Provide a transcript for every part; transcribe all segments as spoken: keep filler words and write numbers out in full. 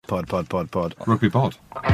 Pod, pod, pod, pod. Rugby pod.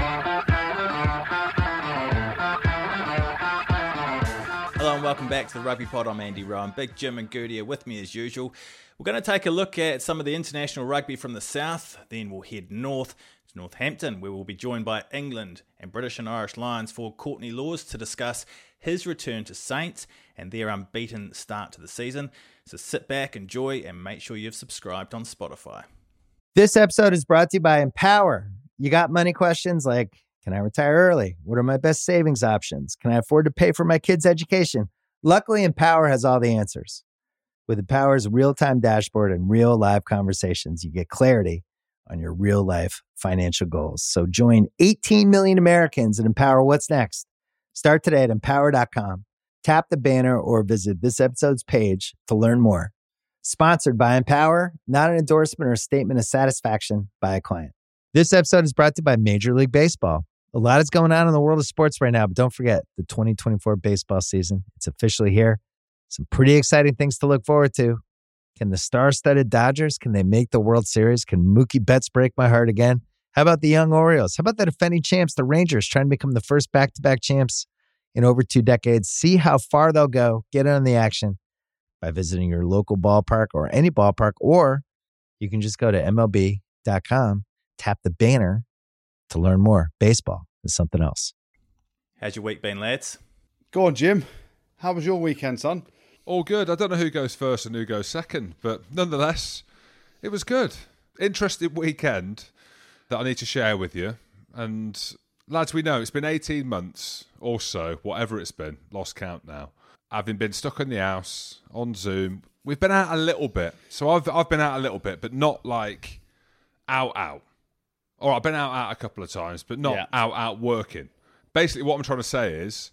Hello and welcome back to the Rugby Pod. I'm Andy Rowan. Big Jim and Goody are with me as usual. We're going to take a look at some of the international rugby from the south. Then we'll head north to Northampton, where we'll be joined by England and British and Irish Lions for Courtney Lawes to discuss his return to Saints and their unbeaten start to the season. So sit back, enjoy, and make sure you've subscribed on Spotify. This episode is brought to you by Empower. You got money questions like, can I retire early? What are my best savings options? Can I afford to pay for my kids' education? Luckily, Empower has all the answers. With Empower's real-time dashboard and real live conversations, you get clarity on your real-life financial goals. So join eighteen million Americans and Empower what's next. Start today at empower dot com. Tap the banner or visit this episode's page to learn more. Sponsored by Empower, not an endorsement or a statement of satisfaction by a client. This episode is brought to you by Major League Baseball. A lot is going on in the world of sports right now, but don't forget the twenty twenty-four baseball season. It's officially here. Some pretty exciting things to look forward to. Can the star-studded Dodgers, can they make the World Series? Can Mookie Betts break my heart again? How about the young Orioles? How about the defending champs, the Rangers, trying to become the first back-to-back champs in over two decades? See how far they'll go. Get in on the action by visiting your local ballpark or any ballpark, or you can just go to M L B dot com, tap the banner to learn more. Baseball is something else. How's your week been, lads? Go on, Jim. How was your weekend, son? All good. I don't know who goes first and who goes second, but nonetheless, it was good. Interesting weekend that I need to share with you. And lads, we know it's been eighteen months or so, whatever it's been, lost count now. Having been stuck in the house on Zoom, we've been out a little bit. So I've I've been out a little bit, but not like out out. Or I've been out out a couple of times, but not Yeah. out out working. Basically, what I'm trying to say is,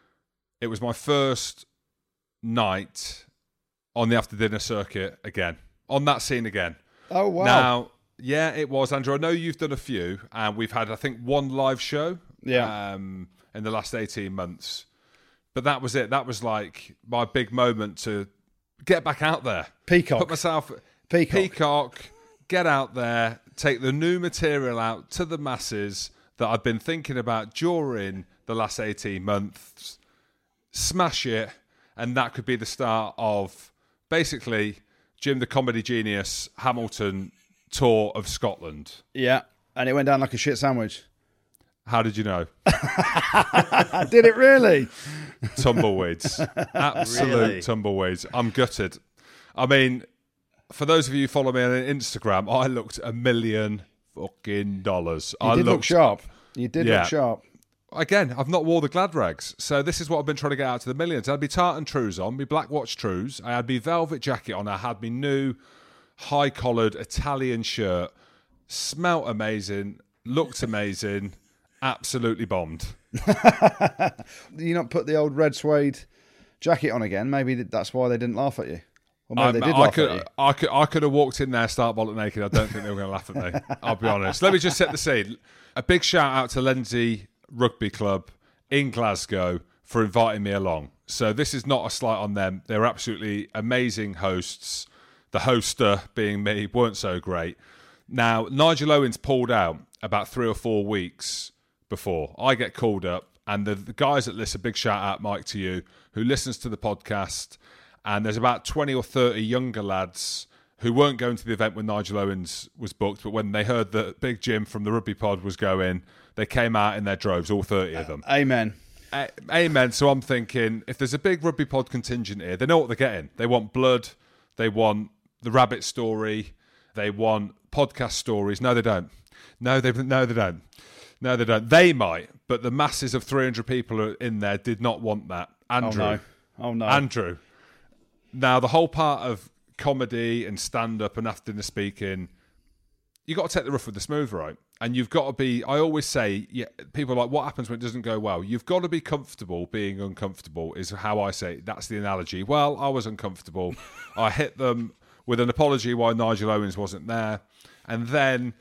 it was my first night on the after dinner circuit again, on that scene again. Oh, wow. Now, yeah, it was, Andrew. I know you've done a few, and we've had, I think, one live show Yeah. um, in the last eighteen months. But that was it. That was like my big moment to get back out there. Peacock. Put myself... Peacock. Peacock, get out there, take the new material out to the masses that I've been thinking about during the last eighteen months, smash it, and that could be the start of basically Jim the Comedy Genius Hamilton tour of Scotland. Yeah. And it went down like a shit sandwich. How did you know? Did it really? Tumbleweeds. Absolute Really? tumbleweeds. I'm gutted. I mean, for those of you who follow me on Instagram, I looked a million fucking dollars. You I did looked, look sharp. You did Yeah. look sharp. Again, I've not wore the glad rags, so this is what I've been trying to get out to the millions. I had my tartan trews on, my black watch trews, I had my velvet jacket on, I had my new high-collared Italian shirt, smelt amazing, looked amazing, absolutely bombed. You not put the old red suede jacket on again? Maybe that's why they didn't laugh at you. Or maybe Um, they did I laugh could, at you. I could, I could have walked in there, start bollock naked. I don't think they were going to laugh at me. I'll be honest. Let me just set the scene. A big shout out to Lindsay Rugby Club in Glasgow for inviting me along. So this is not a slight on them. They're absolutely amazing hosts. The hoster, being me, weren't so great. Now, Nigel Owens pulled out about three or four weeks before. I get called up, and the, the guys that listen, big shout out, Mike, to you, who listens to the podcast. And there's about twenty or thirty younger lads who weren't going to the event when Nigel Owens was booked, but when they heard that Big Jim from the Rugby Pod was going, they came out in their droves, all thirty of them. Amen. A- Amen. So I'm thinking, if there's a big Rugby Pod contingent here, they know what they're getting. They want blood. They want the rabbit story. They want podcast stories. No, they don't. No, they no, they don't. No, they don't. They might, but the masses of three hundred people in there did not want that. Andrew. Oh, no. Oh, no. Andrew. Now, the whole part of comedy and stand-up and after dinner speaking, you got to take the rough with the smooth, right? And you've got to be, I always say, yeah, people are like, what happens when it doesn't go well? You've got to be comfortable being uncomfortable is how I say it. That's the analogy. Well, I was uncomfortable. I hit them with an apology why Nigel Owens wasn't there. And then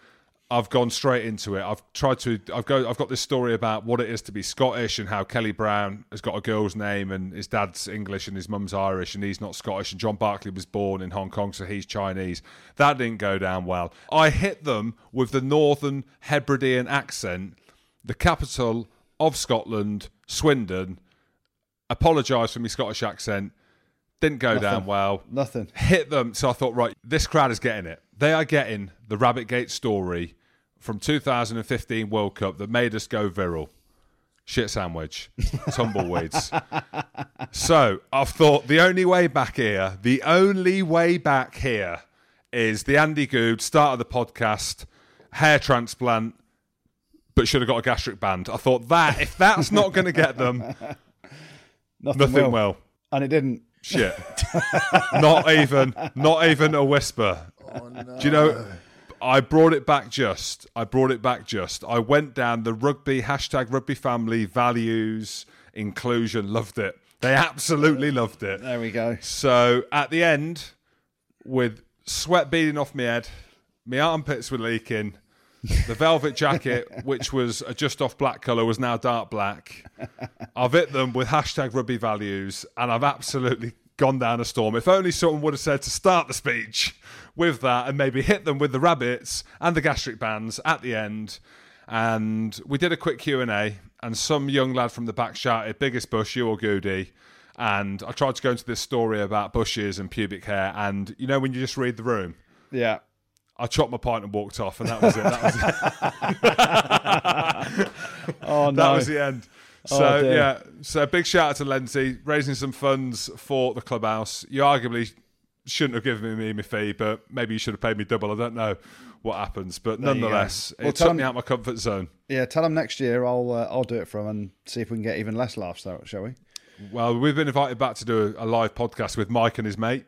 I've gone straight into it. I've tried to. I've go. I've got this story about what it is to be Scottish and how Kelly Brown has got a girl's name and his dad's English and his mum's Irish and he's not Scottish. And John Barclay was born in Hong Kong, so he's Chinese. That didn't go down well. I hit them with the Northern Hebridean accent, the capital of Scotland, Swindon. Apologised for my Scottish accent. Didn't go Nothing. down well. Nothing. Hit them. So I thought, right, this crowd is getting it. They are getting the Rabbitgate story from two thousand fifteen World Cup that made us go viral. Shit sandwich. Tumbleweeds. So I've thought the only way back here, the only way back here is the Andy Good, start of the podcast, hair transplant, but should have got a gastric band. I thought that, if that's not going to get them, Nothing, nothing will. will. And it didn't. Shit. not even, not even a whisper. Oh, no. Do you know, I brought it back just. I brought it back just. I went down the rugby, hashtag rugby family, values, inclusion, loved it. They absolutely loved it. There we go. So at the end, with sweat beading off my head, my armpits were leaking, the velvet jacket, which was a just off black colour, was now dark black. I've hit them with hashtag rugby values, and I've absolutely gone down a storm. If only someone would have said to start the speech with that and maybe hit them with the rabbits and the gastric bands at the end. And we did a quick Q and A, and some young lad from the back shouted, biggest bush, you or Goody? And I tried to go into this story about bushes and pubic hair, and you know when you just read the room? Yeah. I chopped my pint and walked off, and that was it. That was it. Oh, no. That was the end. So, Oh, dear. yeah. So, big shout out to Lindsay, raising some funds for the clubhouse. You arguably shouldn't have given me my fee, but maybe you should have paid me double. I don't know what happens. But There you nonetheless, go. Well, it tell took me them- out my comfort zone. Yeah, tell them next year I'll uh, I'll do it for them and see if we can get even less laughs out, shall we? Well, we've been invited back to do a, a live podcast with Mike and his mate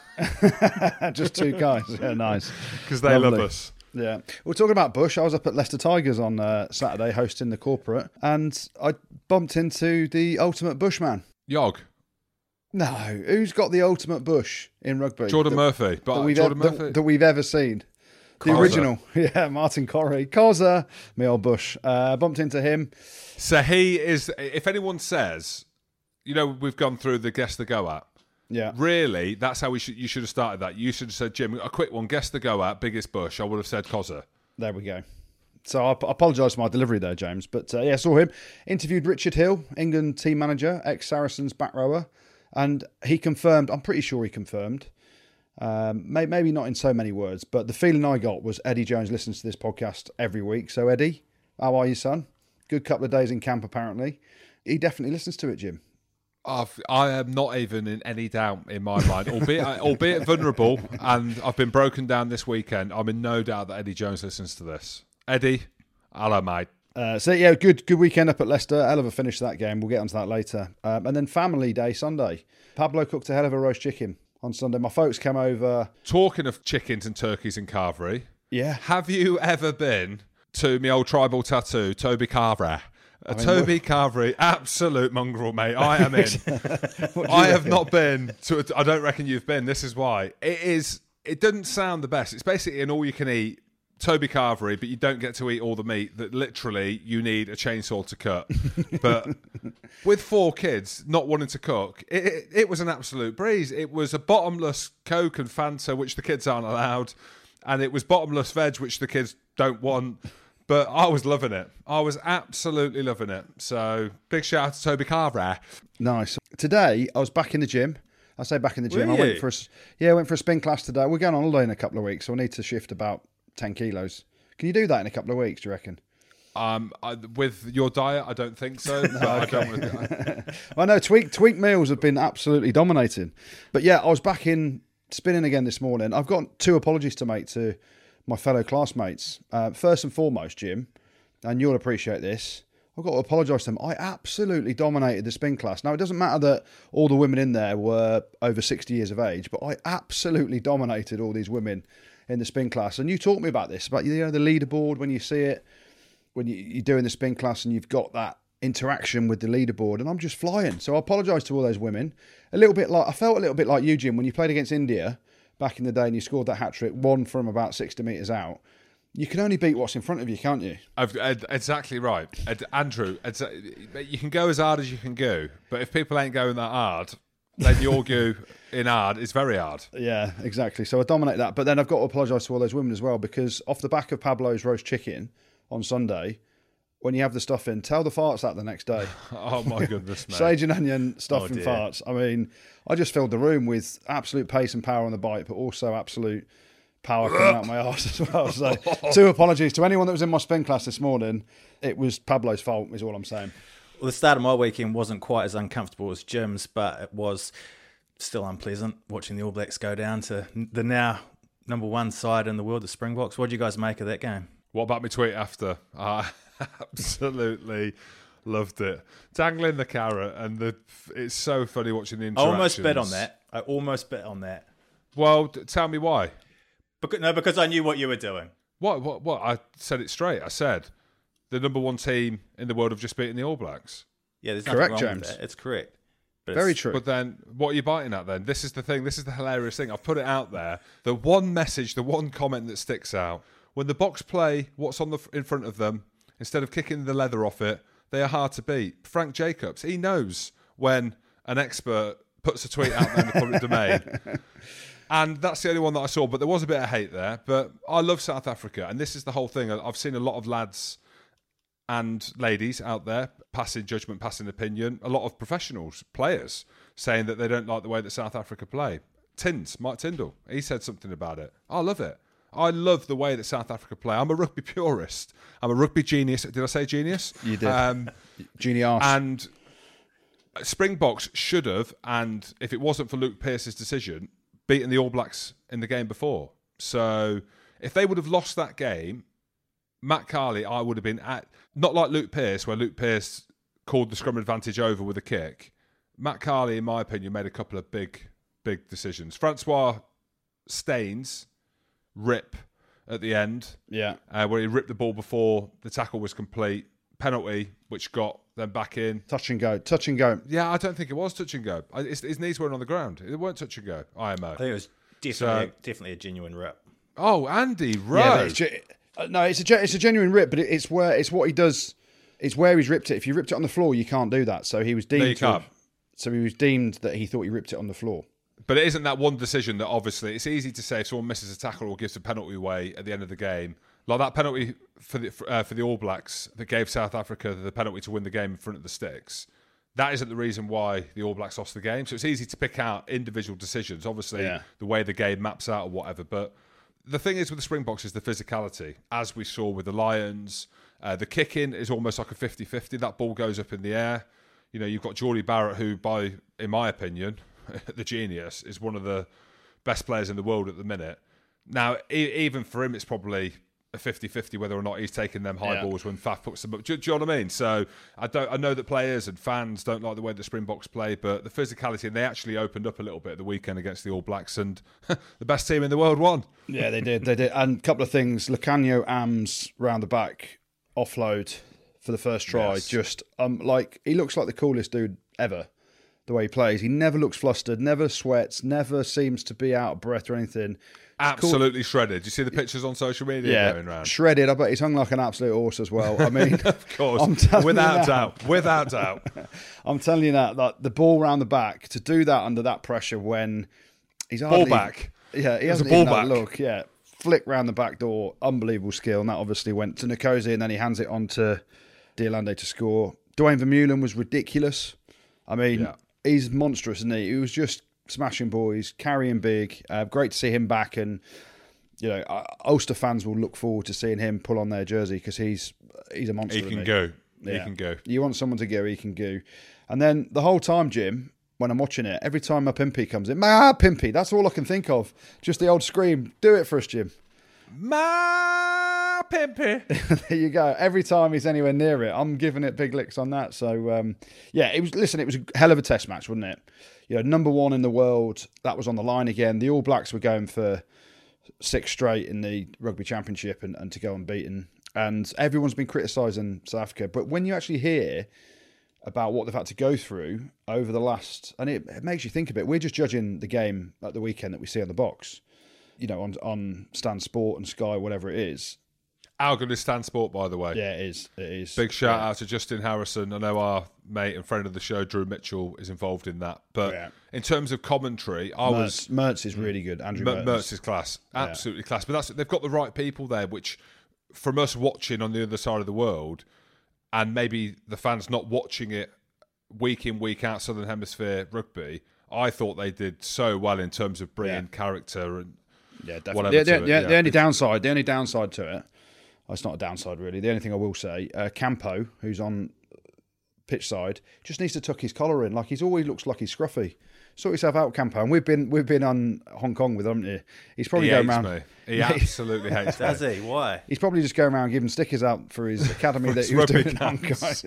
Just two guys. Yeah, nice. because they love Lovely. us. Yeah. We're talking about Bush. I was up at Leicester Tigers on uh, Saturday hosting the corporate, and I bumped into the ultimate Bushman. Yog. No, who's got the ultimate Bush in rugby? Jordan that, Murphy. But that we've, Jordan ev- Murphy. that, that we've ever seen. The Cozza. original. Yeah, Martin Corrie. Cozza, me old Bush. Uh, bumped into him. So he is, if anyone says, you know, we've gone through the guess the go at. Yeah. Really, that's how we should. You should have started that. You should have said, Jim, a quick one. Guess the go at biggest bush. I would have said Cozza. There we go. So I, I apologise for my delivery there, James. But uh, yeah, saw him. Interviewed Richard Hill, England team manager, ex-Saracens back rower. And he confirmed, I'm pretty sure he confirmed, um, may, maybe not in so many words, but the feeling I got was Eddie Jones listens to this podcast every week. So Eddie, how are you, son? Good couple of days in camp, apparently. He definitely listens to it, Jim. I've, I am not even in any doubt in my mind, albeit albeit vulnerable, and I've been broken down this weekend. I'm in no doubt that Eddie Jones listens to this. Eddie, hello, mate. Uh, so yeah, good good weekend up at Leicester. Hell of a finish to that game. We'll get onto that later. Um, and then Family Day Sunday. Pablo cooked a hell of a roast chicken on Sunday. My folks came over. Talking of chickens and turkeys in Carvery, Yeah. have you ever been to my old tribal tattoo, Toby Carvery? A Toby Carvery, absolute mongrel, mate. I am in. I have not been to. A, I don't reckon you've been. This is why it is. It doesn't sound the best. It's basically an all-you-can-eat Toby Carvery, but you don't get to eat all the meat. That literally you need a chainsaw to cut. But with four kids not wanting to cook, it, it, it was an absolute breeze. It was a bottomless Coke and Fanta, which the kids aren't allowed, and it was bottomless veg, which the kids don't want. But I was loving it. I was absolutely loving it. So big shout out to Toby Carvery. Nice. Today, I was back in the gym. I say back in the gym. Were I went you? for a, s- yeah, I went for a spin class today. We're going on holiday in a couple of weeks, so I need to shift about ten kilos. Can you do that in a couple of weeks, do you reckon? Um, I, with your diet, I don't think so. But I don't. Want I know tweak tweak meals have been absolutely dominating. But yeah, I was back in spinning again this morning. I've got two apologies to make to my fellow classmates. Uh, first and foremost, Jim, and you'll appreciate this, I've got to apologise to them. I absolutely dominated the spin class. Now, it doesn't matter that all the women in there were over sixty years of age, but I absolutely dominated all these women in the spin class. And you taught me about this, about, you know, the leaderboard, when you see it, when you, you're doing the spin class and you've got that interaction with the leaderboard, and I'm just flying. So I apologise to all those women. A little bit like, I felt a little bit like you, Jim, when you played against India back in the day and you scored that hat-trick, one from about sixty metres out. You can only beat what's in front of you, can't you? I've, Ed, exactly right. Ed, Andrew, exa- you can go as hard as you can go, but if people ain't going that hard, then your go in hard is very hard. Yeah, exactly. So I dominate that. But then I've got to apologise to all those women as well, because off the back of Pablo's roast chicken on Sunday, when you have the stuff in, tell the farts that the next day. Oh, my goodness, mate. Sage and onion, stuff Oh, and dear. farts. I mean, I just filled the room with absolute pace and power on the bike, but also absolute power coming out my arse as well. So two apologies to anyone that was in my spin class this morning. It was Pablo's fault, is all I'm saying. Well, the start of my weekend wasn't quite as uncomfortable as Jim's, but it was still unpleasant watching the All Blacks go down to the now number one side in the world, the Springboks. What do you guys make of that game? What about my tweet after? I absolutely loved it. Dangling the carrot, and the it's so funny watching the I interactions. almost bet on that. I almost bet on that. Well, d- tell me why. Because, no, because I knew what you were doing. What? What? What? I said it straight. I said the number one team in the world have just beaten the All Blacks. Yeah, there's nothing Correct, wrong James. with that. It's correct. But Very it's- true. But then, what are you biting at then? This is the thing. This is the hilarious thing. I've put it out there. The one message, the one comment that sticks out. When the Box play what's on the in front of them, instead of kicking the leather off it, they are hard to beat. Frank Jacobs, he knows when an expert puts a tweet out there in the public domain. And that's the only one that I saw. But there was a bit of hate there. But I love South Africa. And this is the whole thing. I've seen a lot of lads and ladies out there passing judgment, passing opinion. A lot of professionals, players, saying that they don't like the way that South Africa play. Tins, Mike Tyndall, he said something about it. I love it. I love the way that South Africa play. I'm a rugby purist. I'm a rugby genius. Did I say genius? You did. Um, Genie arse. and Springboks should have, and if it wasn't for Luke Pearce's decision, beaten the All Blacks in the game before. So if they would have lost that game, Matt Carley, I would have been at, not like Luke Pearce, where Luke Pearce called the scrum advantage over with a kick. Matt Carley, in my opinion, made a couple of big, big decisions. Francois Staines rip at the end, yeah. uh, where he ripped the ball before the tackle was complete. Penalty, which got them back in. Touch and go. Touch and go. Yeah, I don't think it was touch and go. I- His, his knees weren't on the ground. It weren't touch and go. I M O. I think it was definitely, So- definitely a genuine rip. Oh, Andy Rowe. Yeah, but it's ge- uh, no, it's a ge- it's a genuine rip, but it, it's where it's what he does. It's where he's ripped it. If you ripped it on the floor, you can't do that. So he was No, deemed. you to have- can't. so he was deemed that he thought he ripped it on the floor. But it isn't that one decision that obviously it's easy to say if someone misses a tackle or gives a penalty away at the end of the game, like that penalty for the for, uh, for the All Blacks that gave South Africa the penalty to win the game in front of the sticks. That isn't the reason why the All Blacks lost the game. So it's easy to pick out individual decisions. Obviously, Yeah. the way the game maps out or whatever. But the thing is with the Springboks is the physicality, as we saw with the Lions. Uh, the kicking is almost like a fifty-fifty. That ball goes up in the air. You know, you've got Geordie Barrett, who, by in my opinion, the genius, is one of the best players in the world at the minute. Now, e- even for him, it's probably a fifty-fifty whether or not he's taking them high Yeah. balls when Faf puts them up. Do, do you know what I mean? So I don't. I know that players and fans don't like the way the Springboks play, but the physicality, and they actually opened up a little bit at the weekend against the All Blacks, and the best team in the world won. Yeah, they did. They did. And a couple of things. Lucanio Ams round the back offload for the first try. Yes. Just um, like he looks like the coolest dude ever. The way he plays, he never looks flustered, never sweats, never seems to be out of breath or anything. Absolutely shredded. Do you see the pictures on social media Yeah, going around? shredded. I bet he's hung like an absolute horse as well. I mean, Of course, I'm telling without you now. doubt, without doubt. I'm telling you that, that the ball round the back, to do that under that pressure when he's Ball hardly, back. Yeah, he It was a hasn't ball even had a back. look. Yeah, flick round the back door, unbelievable skill, and that obviously went to Nkosi, and then he hands it on to Diolande to score. Dwayne Vermeulen was ridiculous. I mean, Yeah. he's monstrous, isn't he? He was just smashing boys, carrying big. Uh, great to see him back, and you know, uh, Ulster fans will look forward to seeing him pull on their jersey because he's he's a monster. He isn't can go. He Yeah. can go. You want someone to go, he can go. And then the whole time, Jim, when I'm watching it, every time my Pimpy comes in, ma Pimpy, that's all I can think of. Just the old scream. Do it for us, Jim. Ma pimpy. There you go. Every time he's anywhere near it, I'm giving it big licks on that. So, um, yeah, it was. Listen, it was a hell of a test match, wasn't it? You know, number one in the world. That was on the line again. The All Blacks were going for six straight in the Rugby Championship and, and to go unbeaten. And everyone's been criticising South Africa. But when you actually hear about what they've had to go through over the last... And it, it makes you think a bit. We're just judging the game at the weekend that we see on the box, you know, on, on Stan Sport and Sky, whatever it is. How good is Stan Sport, by the way? Yeah, it is. It is. Big shout yeah. out to Justin Harrison. I know our mate and friend of the show, Drew Mitchell, is involved in that. But Yeah. in terms of commentary, I Mertz, was... Mertz is really good. Andrew Mertz, Mertz. Mertz is class. Absolutely yeah. class. But that's they've got the right people there, which from us watching on the other side of the world, and maybe the fans not watching it week in, week out, Southern Hemisphere rugby, I thought they did so well in terms of bringing Yeah. character and Yeah, definitely. whatever The, to the, it, the, yeah. the only downside, the only downside to it, well, it's not a downside really. The only thing I will say, uh, Campo, who's on pitch side, just needs to tuck his collar in. Like he's always looks like he's scruffy. Sort yourself out, Campo. And we've been we've been on Hong Kong with him, haven't you? He's probably he going hates around. me. He absolutely hates me. Does he? Why? He's probably just going around giving stickers out for his academy that his he was rugby doing in Hong Kong. camps.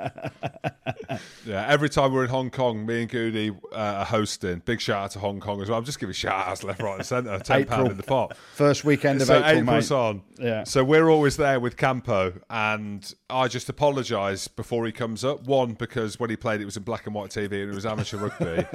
Yeah, every time we're in Hong Kong, me and Goody uh, are hosting. Big shout out to Hong Kong as well. I'm just giving shout outs left, right, and centre. Ten pound in the pot. First weekend of so April, April's mate. on. Yeah. So we're always there with Campo, and I just apologise before he comes up. One, because when he played, it was in black and white T V and it was amateur rugby.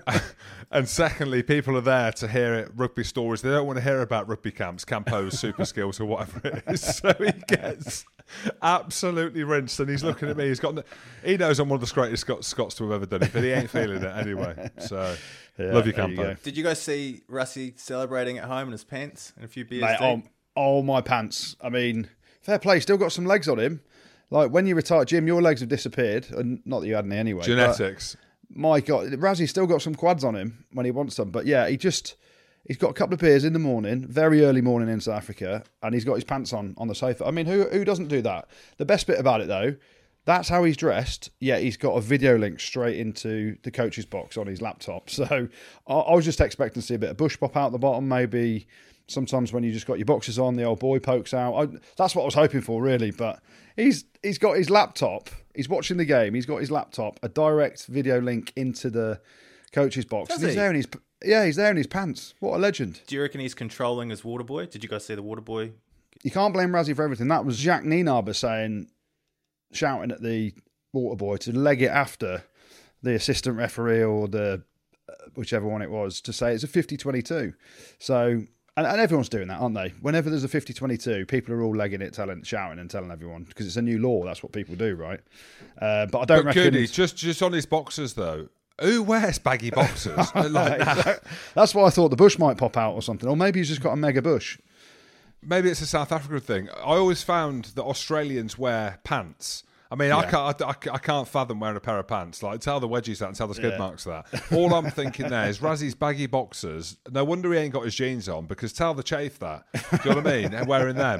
And secondly, people are there to hear rugby stories. They don't want to hear about rugby camps, Campo's super skills or whatever it is. So he gets absolutely rinsed, and he's looking at me. He's got, no, he knows I'm one of the greatest Scots, Scots to have ever done it, but he ain't feeling it anyway. So Yeah, love you, there you Campo. go. Did you guys see Russie celebrating at home in his pants and a few beers Mate, deep? oh, oh, my pants. I mean, fair play. Still got some legs on him. Like when you retire, Jim, your legs have disappeared. And not that you had any anyway. but Genetics. My God, Razzie's still got some quads on him when he wants them. But yeah, he just, he's got a couple of beers in the morning, very early morning in South Africa, and he's got his pants on on the sofa. I mean, who who doesn't do that? The best bit about it, though, that's how he's dressed, yet he's got a video link straight into the coach's box on his laptop. So I, I was just expecting to see a bit of bush pop out the bottom, maybe. Sometimes when you just got your boxes on, the old boy pokes out. I, that's what I was hoping for, really. But he's he's got his laptop. He's watching the game. He's got his laptop, a direct video link into the coach's box. Does and he's he? there in his yeah, he's there in his pants. What a legend! Do you reckon he's controlling his water boy? Did you guys see the water boy? You can't blame Razzie for everything. That was Jacques Nienaber saying, shouting at the water boy to leg it after the assistant referee or the uh, whichever one it was to say it's a fifty twenty-two. So. And, and everyone's doing that, aren't they? Whenever there's a fifty twenty-two, people are all legging it, telling, shouting and telling everyone because it's a new law. That's what people do, right? Uh, but I don't But reckon... Goody, just, just on his boxers, though, who wears baggy boxers? like that? That's why I thought the bush might pop out or something. Or maybe he's just got a mega bush. Maybe it's a South African thing. I always found that Australians wear pants. I mean, I, Yeah. can't, I, I can't fathom wearing a pair of pants. Like, tell the wedgies that and tell the skid Yeah. marks that. All I'm thinking there is Razzie's baggy boxers. No wonder he ain't got his jeans on, because tell the chafe that. Do you know what I mean? And wearing them.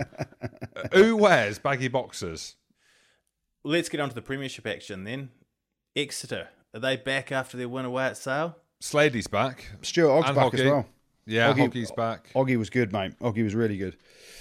Who wears baggy boxers? Let's get on to the Premiership action then. Exeter, are they back after their win away at Sale? Slady's back. Stuart Ogg's And back as Hoggy. well. Yeah, Hoggy- Hoggy's back. Oggy was good, mate. Oggy was really good.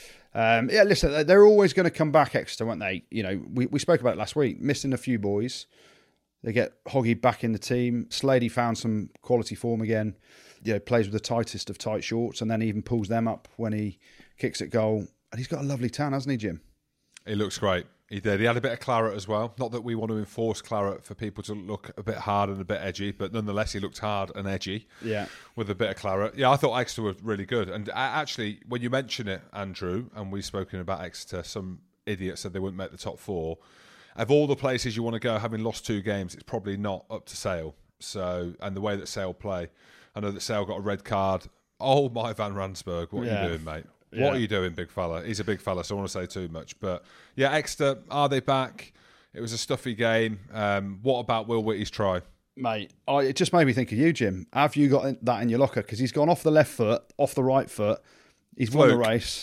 Um, yeah, listen, they're always going to come back Exeter, weren't they? You know, we, we spoke about it last week. Missing a few boys. They get Hoggy back in the team. Slady found some quality form again. You know, plays with the tightest of tight shorts and then even pulls them up when he kicks at goal. And he's got a lovely tan, hasn't he, Jim? He looks great. He did. He had a bit of claret as well. Not that we want to enforce claret for people to look a bit hard and a bit edgy, but nonetheless, he looked hard and edgy. Yeah. With a bit of claret. Yeah, I thought Exeter were really good. And I, actually, when you mention it, Andrew, and we've spoken about Exeter, some idiot said they wouldn't make the top four. Of all the places you want to go, having lost two games, it's probably not up to Sale. So, and the way that Sale play, I know that Sale got a red card. Oh, my Van Ransburg, what Yeah. are you doing, mate? Yeah. What are you doing, big fella? He's a big fella, so I don't want to say too much. But yeah, Exeter, are they back? It was a stuffy game. Um, what about Will Whitty's try? Mate, I, it just made me think of you, Jim. Have you got that in your locker? Because he's gone off the left foot, off the right foot. He's won the Fluke. race.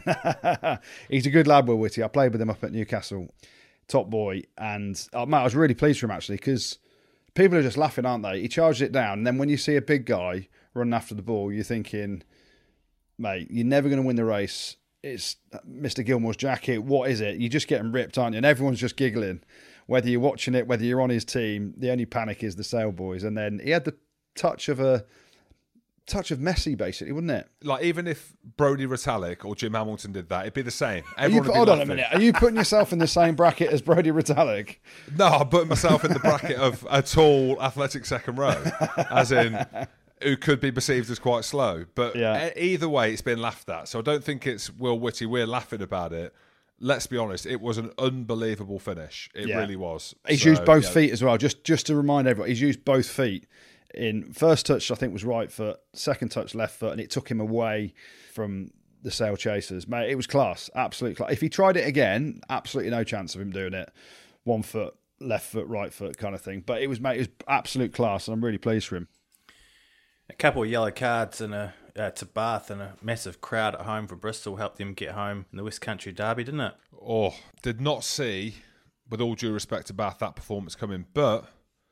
He's a good lad, Will Whitty. I played with him up at Newcastle. Top boy. And, oh, mate, I was really pleased for him, actually, because people are just laughing, aren't they? He charged it down. And then when you see a big guy running after the ball, you're thinking, mate, you're never going to win the race. It's Mister Gilmore's jacket. What is it? You're just getting ripped, aren't you? And everyone's just giggling. Whether you're watching it, whether you're on his team, the only panic is the Sale boys. And then he had the touch of a touch of Messi, basically, wouldn't it? Like, even if Brodie Retallick or Jim Hamilton did that, it'd be the same. Are you, Everyone would be hold on a laughing. minute. Are you putting yourself in the same bracket as Brodie Retallick? No, I'm putting myself in the bracket of a tall, athletic second row, as in who could be perceived as quite slow. But Yeah. e- either way, it's been laughed at. So I don't think it's Will Whitty. We're laughing about it. let's be honest, it was an unbelievable finish. It Yeah. really was. He's So, used both yeah. feet as well. Just just to remind everyone, he's used both feet. In first touch, I think was right foot. Second touch, left foot, and it took him away from the Sail Chasers. Mate, it was class, absolute class. If he tried it again, absolutely no chance of him doing it. One foot, left foot, right foot, kind of thing. But it was, mate, it was absolute class, and I'm really pleased for him. A couple of yellow cards and a uh, to Bath and a massive crowd at home for Bristol helped them get home in the West Country derby, didn't it? Oh, did not see, with all due respect to Bath, that performance coming, but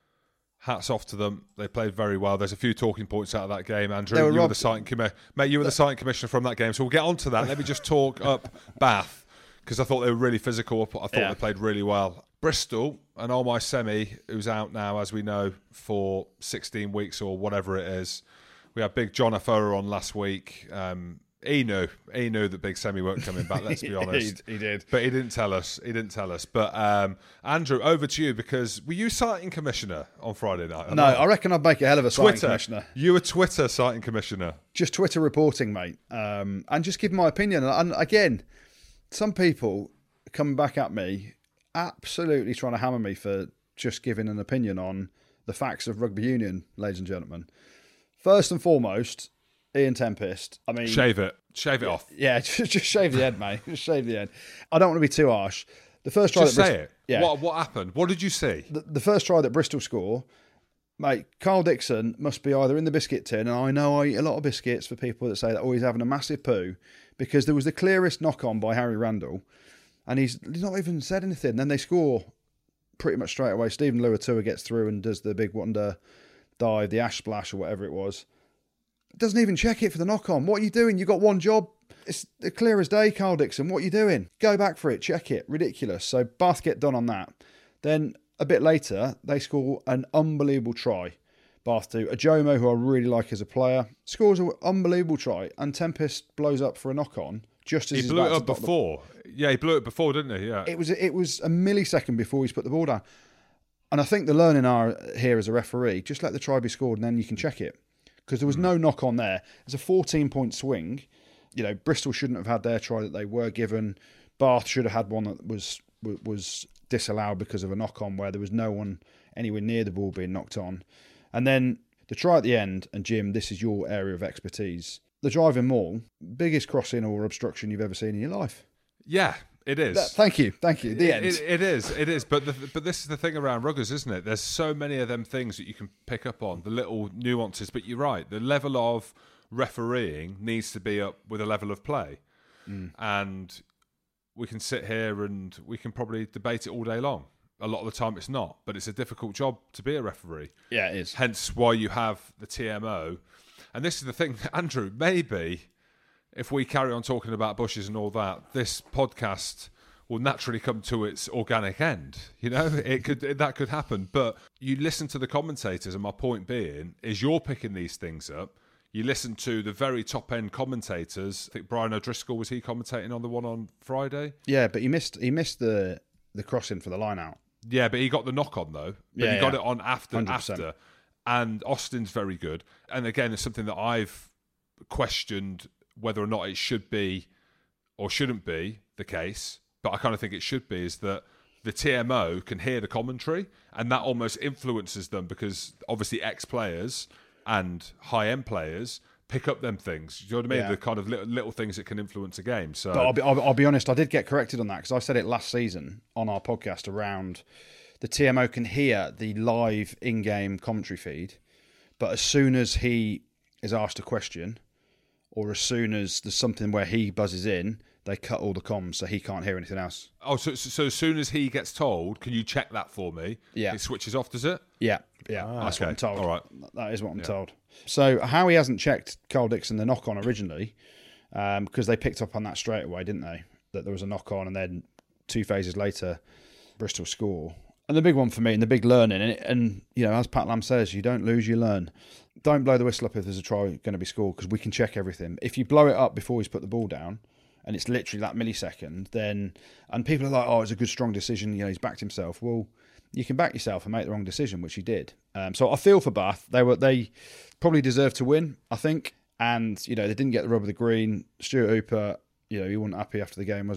hats off to them. They played very well. There's a few talking points out of that game, Andrew. They were You were robbed- the sighting commi- Mate, you were the sighting commissioner from that game, so we'll get on to that. Let me just talk up Bath, because I thought they were really physical. I thought Yeah. they played really well. Bristol, and all my semi, who's out now, as we know, for sixteen weeks or whatever it is. We had Big John Afoa on last week. Um, he knew. He knew that Big Semi weren't coming back, let's be honest. he, he did. But he didn't tell us. He didn't tell us. But um, Andrew, over to you, because were you sighting commissioner on Friday night? No, I reckon I'd make a hell of a sighting Twitter. commissioner. You were Twitter sighting commissioner. Just Twitter reporting, mate, um, and just give my opinion. And again, some people coming back at me, absolutely trying to hammer me for just giving an opinion on the facts of rugby union, ladies and gentlemen. First and foremost, Ian Tempest. I mean, Shave it. Shave it off. yeah, just, just shave the head, mate. Just shave the head. I don't want to be too harsh. The first try Just that say Bristol, it. Yeah, What, what happened? What did you see? the, the first try that Bristol score, mate, Carl Dixon must be either in the biscuit tin, and I know I eat a lot of biscuits for people that say that, oh, he's having a massive poo, because there was the clearest knock-on by Harry Randall, and he's, he's not even said anything. Then they score pretty much straight away. Stephen Luatua gets through and does the big wonder dive, the ash splash or whatever it was. Doesn't even check it for the knock-on. What are you doing? You got one job. It's clear as day, Carl Dixon. What are you doing? Go back for it. Check it. Ridiculous. So Bath get done on that. Then a bit later, they score an unbelievable try. Bath do. Ajomo, who I really like as a player, scores an unbelievable try, and Tempest blows up for a knock-on just as He he's blew about it to up dot the- before. Yeah, he blew it before, didn't he? Yeah. It was it was a millisecond before he's put the ball down. And I think the learning are here as a referee, just let the try be scored and then you can check it. Because there was no knock on there. It's a fourteen-point swing. You know, Bristol shouldn't have had their try that they were given. Bath should have had one that was was disallowed because of a knock-on where there was no one anywhere near the ball being knocked on. And then the try at the end, and Jim, this is your area of expertise. The driving maul, biggest crossing or obstruction you've ever seen in your life. Yeah, it is. That- thank you, thank you. The It- end. It, it is, it is. But the, but this is the thing around ruggers, isn't it? There's so many of them things that you can pick up on, the little nuances. But you're right, the level of refereeing needs to be up with a level of play, mm. and we can sit here and we can probably debate it all day long. A lot of the time, it's not, but it's a difficult job to be a referee. Yeah, it is. Hence why you have the T M O. And this is the thing, Andrew. Maybe if we carry on talking about bushes and all that, this podcast will naturally come to its organic end. You know, it could that could happen. But you listen to the commentators, and my point being is you're picking these things up. You listen to the very top end commentators. I think Brian O'Driscoll, was he commentating on the one on Friday? Yeah, but he missed he missed the the crossing for the line out. Yeah, but he got the knock on though. But Yeah, he got yeah. it on after one hundred percent. after. And Austin's very good. And again, it's something that I've questioned whether or not it should be or shouldn't be the case. But I kind of think it should be, is that the T M O can hear the commentary, and that almost influences them, because obviously ex-players and high-end players pick up them things. Do you know what I mean? Yeah. The kind of little, little things that can influence a game. So But I'll be, I'll, I'll be honest, I did get corrected on that, because I said it last season on our podcast around the T M O can hear the live in-game commentary feed, but as soon as he is asked a question, or as soon as there's something where he buzzes in, they cut all the comms so he can't hear anything else. Oh, so, so, so as soon as he gets told, can you check that for me? Yeah. It switches off, does it? Yeah, yeah, that's okay. what I'm told. All right. That is what I'm told. So how he hasn't checked Carl Dixon the knock-on originally, um, because they picked up on that straight away, didn't they? That there was a knock-on, and then two phases later, Bristol score. And the big one for me, and the big learning, and, and you know, as Pat Lam says, you don't lose, you learn. Don't blow the whistle up if there's a try going to be scored, because we can check everything. If you blow it up before he's put the ball down, and it's literally that millisecond, then, and people are like, oh, it's a good, strong decision, you know, he's backed himself. Well, you can back yourself and make the wrong decision, which he did. Um, so I feel for Bath. They were they probably deserved to win, I think. And, you know, they didn't get the rub of the green. Stuart Hooper, you know, he wasn't happy after the game, was he?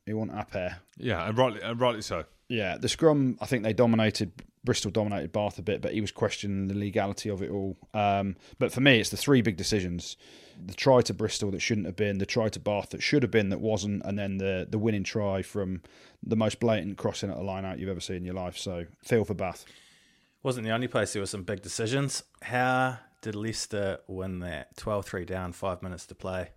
He wasn't up here. Yeah, and rightly, and rightly so. Yeah, the scrum, I think they dominated, Bristol dominated Bath a bit, but he was questioning the legality of it all. Um, but for me, it's the three big decisions. The try to Bristol that shouldn't have been, the try to Bath that should have been that wasn't, and then the the winning try from the most blatant crossing at a line out you've ever seen in your life. So, feel for Bath. Wasn't the only place there were some big decisions. How did Leicester win that? twelve three down, five minutes to play.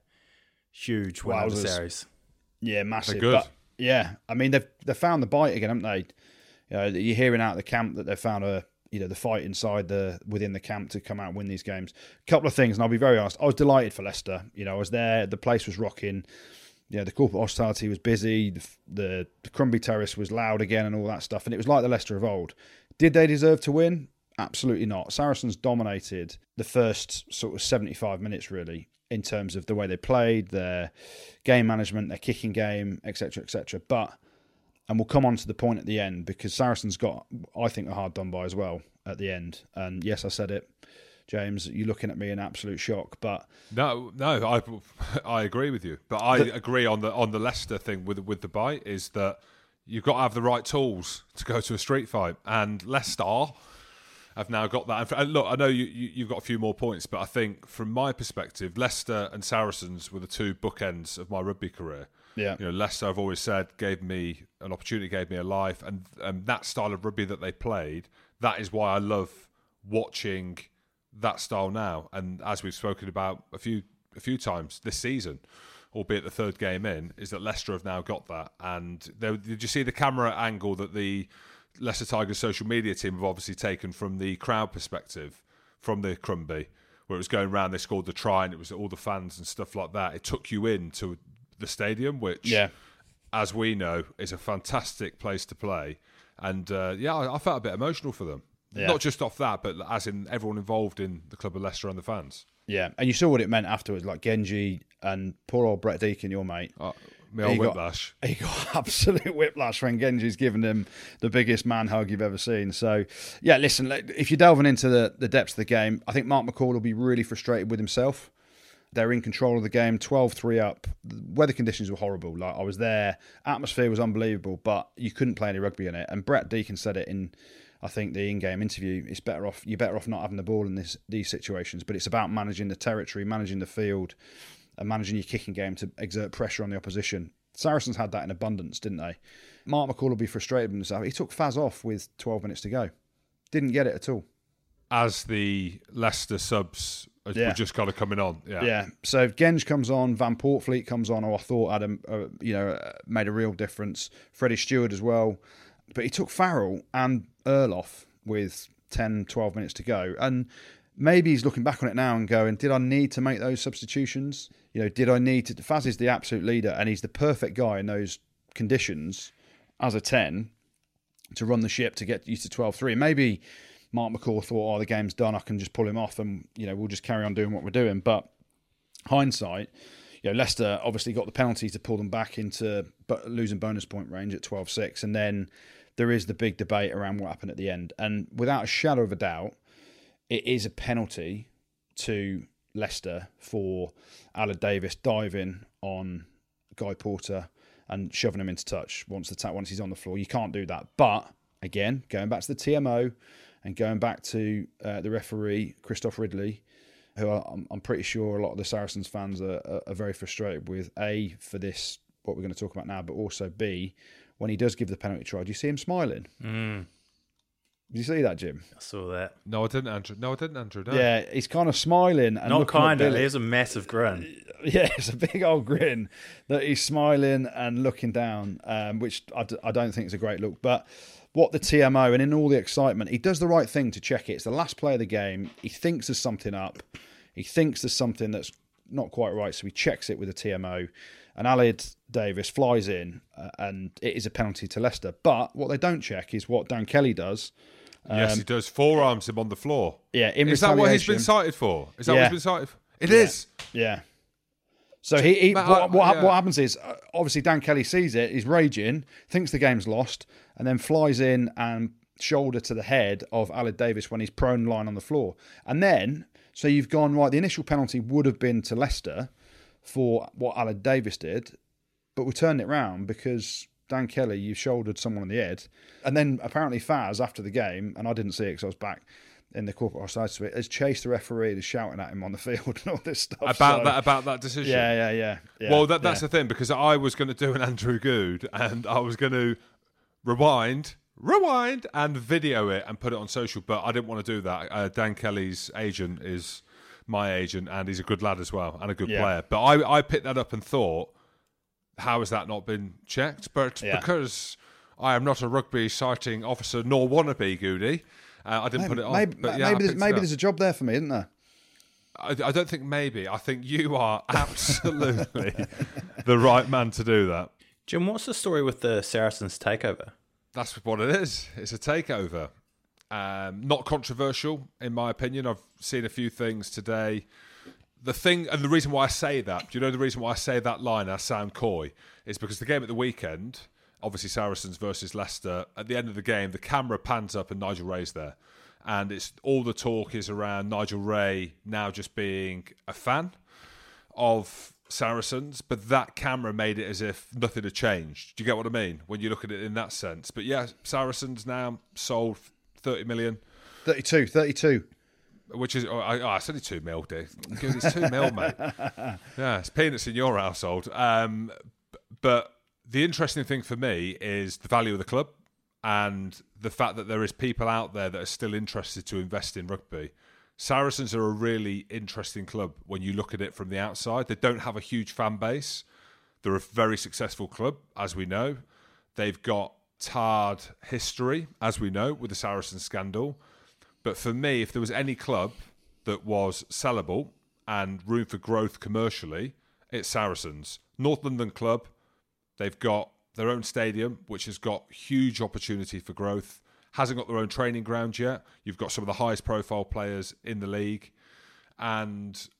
Huge win of the series. Yeah, massive. They're good. But, yeah, I mean, they've, they've found the bite again, haven't they? You know, you're hearing out of the camp that they've found a, you know, the fight inside the within the camp to come out and win these games. A couple of things, and I'll be very honest. I was delighted for Leicester. You know, I was there. The place was rocking. You know, the corporate hospitality was busy. The, the, the Crumbie Terrace was loud again, and all that stuff. And it was like the Leicester of old. Did they deserve to win? Absolutely not. Saracens dominated the first sort of seventy-five minutes, really, in terms of the way they played, their game management, their kicking game, et cetera, et cetera. But, and we'll come on to the point at the end, because Saracens got, I think, a hard done by as well at the end. And yes, I said it, James, you're looking at me in absolute shock. But no, no, I I agree with you. But I the, agree on the on the Leicester thing with with the bite is that you've got to have the right tools to go to a street fight, and Leicester have now got that. And look, I know you, you, you've got a few more points, but I think from my perspective, Leicester and Saracens were the two bookends of my rugby career. Yeah. You know, Leicester, I've always said, gave me an opportunity, gave me a life, and, and that style of rugby that they played, that is why I love watching that style now. And as we've spoken about a few a few times this season, albeit the third game in, is that Leicester have now got that. And there, did you see the camera angle that the Leicester Tigers social media team have obviously taken from the crowd perspective, from the Crumbie, where it was going around, they scored the try and it was all the fans and stuff like that. It took you into the stadium, which, yeah. as we know, is a fantastic place to play. And uh, yeah, I, I felt a bit emotional for them. Yeah. Not just off that, but as in everyone involved in the club of Leicester and the fans. Yeah, and you saw what it meant afterwards, like Genji and poor old Brett Deacon, your mate. Uh, me old he whiplash. Got, he got absolute whiplash when Genji's given him the biggest man hug you've ever seen. So, yeah, listen, if you're delving into the, the depths of the game, I think Mark McCall will be really frustrated with himself. They're in control of the game, twelve three up. The weather conditions were horrible. Like, I was there, atmosphere was unbelievable, but you couldn't play any rugby in it. And Brett Deacon said it in, I think, the in-game interview. It's better off you're better off not having the ball in this these situations, but it's about managing the territory, managing the field, and managing your kicking game to exert pressure on the opposition. Saracens had that in abundance, didn't they? Mark McCall will be frustrated with himself. He took Faz off with twelve minutes to go. Didn't get it at all. As the Leicester subs yeah. were just kind of coming on. Yeah. Yeah. So Genge comes on, Van Portfleet comes on, who I thought had a, a you know, made a real difference. Freddie Stewart as well. But he took Farrell and Erloff with ten, twelve minutes to go. And maybe he's looking back on it now and going, did I need to make those substitutions? You know, did I need to... Faz is the absolute leader, and he's the perfect guy in those conditions as a ten to run the ship to get you to twelve three. Maybe Mark McCall thought, oh, the game's done, I can just pull him off and, you know, we'll just carry on doing what we're doing. But hindsight, you know, Leicester obviously got the penalty to pull them back into losing bonus point range at twelve six, and then there is the big debate around what happened at the end. And without a shadow of a doubt, it is a penalty to Leicester for Aled Davis diving on Guy Porter and shoving him into touch once the ta- once he's on the floor. You can't do that. But again, going back to the T M O and going back to uh, the referee, Christoph Ridley, who I, I'm, I'm pretty sure a lot of the Saracens fans are, are, are very frustrated with, A, for this, what we're going to talk about now, but also B, when he does give the penalty try, do you see him smiling? Mm. Did you see that, Jim? I saw that. No, I didn't, Andrew. No, I didn't, Andrew. No. Yeah, he's kind of smiling. And Not kind of. Billy. There's a massive grin. Yeah, it's a big old grin that he's smiling and looking down, um, which I, d- I don't think is a great look. But what the T M O, and in all the excitement, he does the right thing to check it. It's the last play of the game. He thinks there's something up. He thinks there's something that's not quite right, so he checks it with the T M O. And Aled Davis flies in, uh, and it is a penalty to Leicester. But what they don't check is what Dan Kelly does. Um, Yes, he does. Forearms him on the floor. Yeah, in is that what he's been retaliation- cited for? Is that Yeah. what he's been cited for? It Yeah. is. Yeah. So he, he But, what, uh, what, yeah. what happens is, uh, obviously Dan Kelly sees it, he's raging, thinks the game's lost, and then flies in and shoulder to the head of Aled Davis when he's prone lying on the floor. And then, so you've gone, right, the initial penalty would have been to Leicester for what Aled Davis did, but we turned it round because Dan Kelly, you shouldered someone on the head. And then apparently Faz, after the game, and I didn't see it because I was back in the corporate offside suite, has chased the referee and is shouting at him on the field and all this stuff. About so, that about that decision? Yeah, yeah, yeah. yeah well, that, that's yeah. the thing, because I was going to do an Andrew Good and I was going to rewind, rewind and video it and put it on social, but I didn't want to do that. Uh, Dan Kelly's agent is my agent and he's a good lad as well and a good yeah. player. But I, I picked that up and thought, how has that not been checked? But yeah. because I am not a rugby sighting officer nor wannabe, Goody, uh, I didn't maybe, put it on. Maybe, but yeah, maybe, there's, maybe there's a job there for me, isn't there? I, I don't think maybe. I think you are absolutely the right man to do that. Jim, what's the story with the Saracens takeover? That's what it is. It's a takeover. Um, not controversial, in my opinion. I've seen a few things today. The thing, and the reason why I say that, do you know the reason why I say that line, I sound coy, is because the game at the weekend, obviously Saracens versus Leicester, at the end of the game, the camera pans up and Nigel Ray's there. And it's all the talk is around Nigel Ray now just being a fan of Saracens, but that camera made it as if nothing had changed. Do you get what I mean? When you look at it in that sense. But yeah, Saracens now sold thirty million. thirty-two, thirty-two. Which is, oh, I, oh, it's only two mil, Dave. Good, it's two mil, mate. Yeah, it's peanuts in your household. Um, but the interesting thing for me is the value of the club and the fact that there is people out there that are still interested to invest in rugby. Saracens are a really interesting club when you look at it from the outside. They don't have a huge fan base. They're a very successful club, as we know. They've got tarred history, as we know, with the Saracens scandal. But for me, if there was any club that was sellable and room for growth commercially, it's Saracens. North London club, they've got their own stadium, which has got huge opportunity for growth. Hasn't got their own training ground yet. You've got some of the highest profile players in the league. And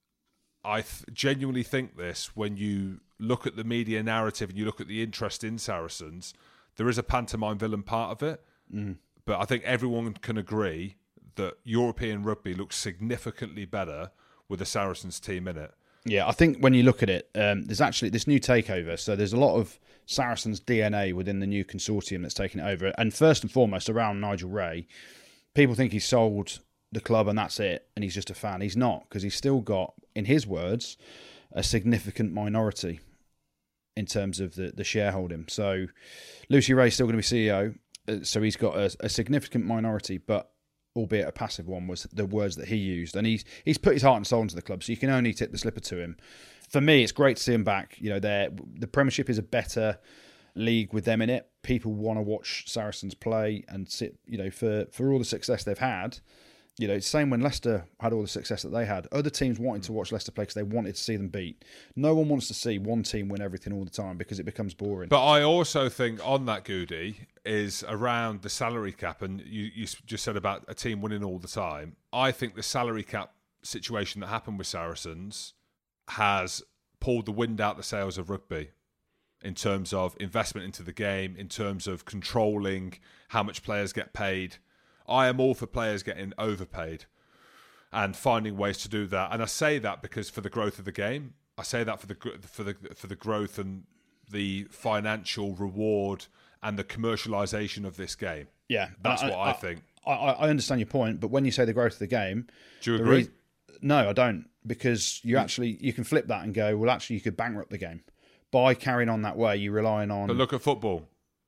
I th- genuinely think this, when you look at the media narrative and you look at the interest in Saracens, there is a pantomime villain part of it. Mm. But I think everyone can agree that European rugby looks significantly better with the Saracens team in it. Yeah, I think when you look at it, um, there's actually this new takeover. So there's a lot of Saracens D N A within the new consortium that's taken it over. And first and foremost, around Nigel Ray, people think he's sold the club and that's it, and he's just a fan. He's not, because he's still got, in his words, a significant minority in terms of the, the shareholding. So Lucy Ray's still going to be C E O. So he's got a, a significant minority, but albeit a passive one, was the words that he used. And he's he's put his heart and soul into the club, so you can only tip the slipper to him. For me, it's great to see him back. You know, they're, the Premiership is a better league with them in it. People want to watch Saracens play and sit, you know, for, for all the success they've had. You know, it's the same when Leicester had all the success that they had. Other teams wanted to watch Leicester play because they wanted to see them beat. No one wants to see one team win everything all the time because it becomes boring. But I also think on that, Goody, is around the salary cap, and you, you just said about a team winning all the time. I think the salary cap situation that happened with Saracens has pulled the wind out the sails of rugby in terms of investment into the game, in terms of controlling how much players get paid. I am all for players getting overpaid and finding ways to do that. And I say that because for the growth of the game, I say that for the for the for the growth and the financial reward and the commercialisation of this game. Yeah, that's I, what I, I think. I, I understand your point, but when you say the growth of the game, do you agree? Re- no, I don't, because you actually you can flip that and go, well, actually, you could bankrupt the game by carrying on that way. You're relying on. But look at football.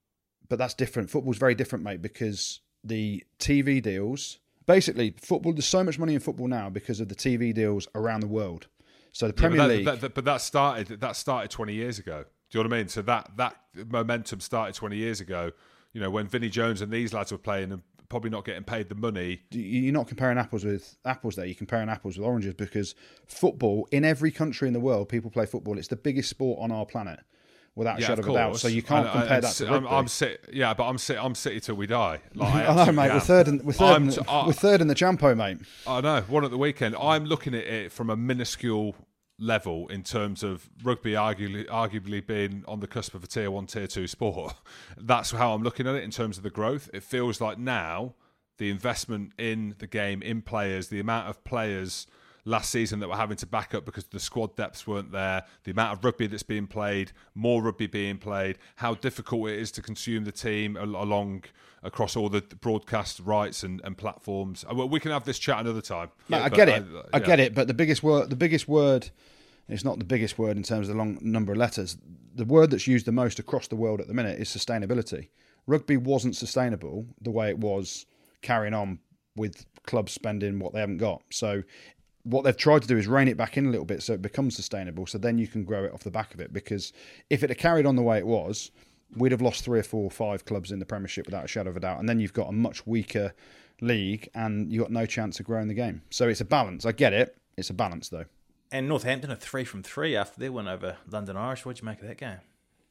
But that's different. Football's very different, mate, because the T V deals, basically, football. There's so much money in football now because of the T V deals around the world. So the Premier yeah, but that, League, that, that, but that started that started twenty years ago. Do you know what I mean? So that that momentum started twenty years ago. You know, when Vinnie Jones and these lads were playing and probably not getting paid the money. You're not comparing apples with apples there. You're comparing apples with oranges, because football, in every country in the world, people play football. It's the biggest sport on our planet, without a Yeah, shadow of of a doubt. course. So you can't I- I- compare I'm that si- to I'm, rugby. I'm sit, yeah, but I'm sit, I'm City till we die. Like, I I know, absolutely mate. We're am. third, in, we're third, I'm in, t- I- we're third in the Champo, mate. I know, one at the weekend. I'm looking at it from a minuscule level in terms of rugby arguably, arguably being on the cusp of a tier one, tier two sport. That's how I'm looking at it in terms of the growth. It feels like now the investment in the game, in players, the amount of players last season that were having to back up because the squad depths weren't there, the amount of rugby that's being played, more rugby being played, how difficult it is to consume the team along across all the broadcast rights and, and platforms. We can have this chat another time. No, yeah, I get it. I, yeah. I get it. But the biggest word, the biggest word, it's not the biggest word in terms of the long number of letters. The word that's used the most across the world at the minute is sustainability. Rugby wasn't sustainable the way it was carrying on with clubs spending what they haven't got. So what they've tried to do is rein it back in a little bit so it becomes sustainable, so then you can grow it off the back of it. Because if it had carried on the way it was, we'd have lost three or four or five clubs in the Premiership without a shadow of a doubt. And then you've got a much weaker league and you've got no chance of growing the game. So it's a balance. I get it. It's a balance, though. And Northampton are three from three after their win over London Irish. What did you make of that game?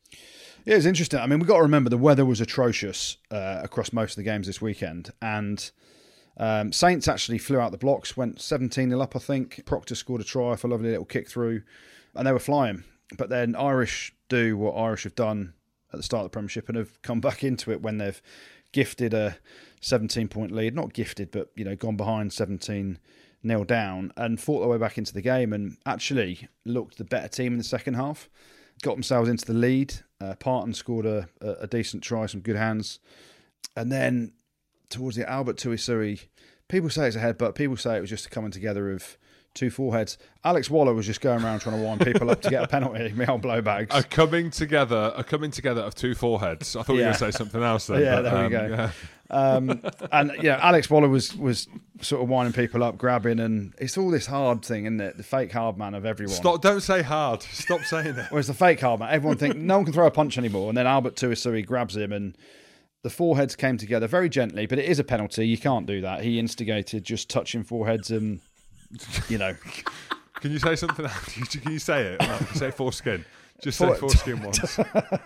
Yeah, it's interesting. I mean, we've got to remember the weather was atrocious uh, across most of the games this weekend. And um, Saints actually flew out the blocks, went seventeen nil up, I think. Proctor scored a try for a lovely little kick through, and they were flying. But then Irish do what Irish have done at the start of the Premiership and have come back into it when they've gifted a seventeen-point lead. Not gifted, but, you know, gone behind seventeen nil down and fought their way back into the game and actually looked the better team in the second half. Got themselves into the lead. Uh, Parton scored a, a, a decent try, some good hands. And then towards the Albert Tuisuri, people say it's a headbutt, people say it was just a coming together of two foreheads. Alex Waller was just going around trying to wind people up to get a penalty. Me old blowbags. A coming together, a coming together of two foreheads. I thought you were Yeah. going to say something else then. Yeah, but, there we um, go. Yeah. Um, and yeah, Alex Waller was was sort of winding people up, grabbing, and it's all this hard thing, isn't it? The fake hard man of everyone. Stop! Don't say hard. Stop saying it. Whereas the fake hard man, everyone think no one can throw a punch anymore, and then Albert Tuisuri grabs him, and the foreheads came together very gently, but it is a penalty. You can't do that. He instigated just touching foreheads, and you know. Can you say something else? Can you say it? No, can you say foreskin? Just say Fore- foreskin once.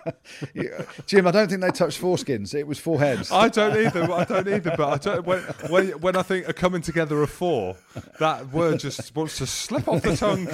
Jim, I don't think they touched foreskins. It was foreheads. I don't either. I don't either. But I don't, when, when when I think a coming together of four, that word just wants to slip off the tongue.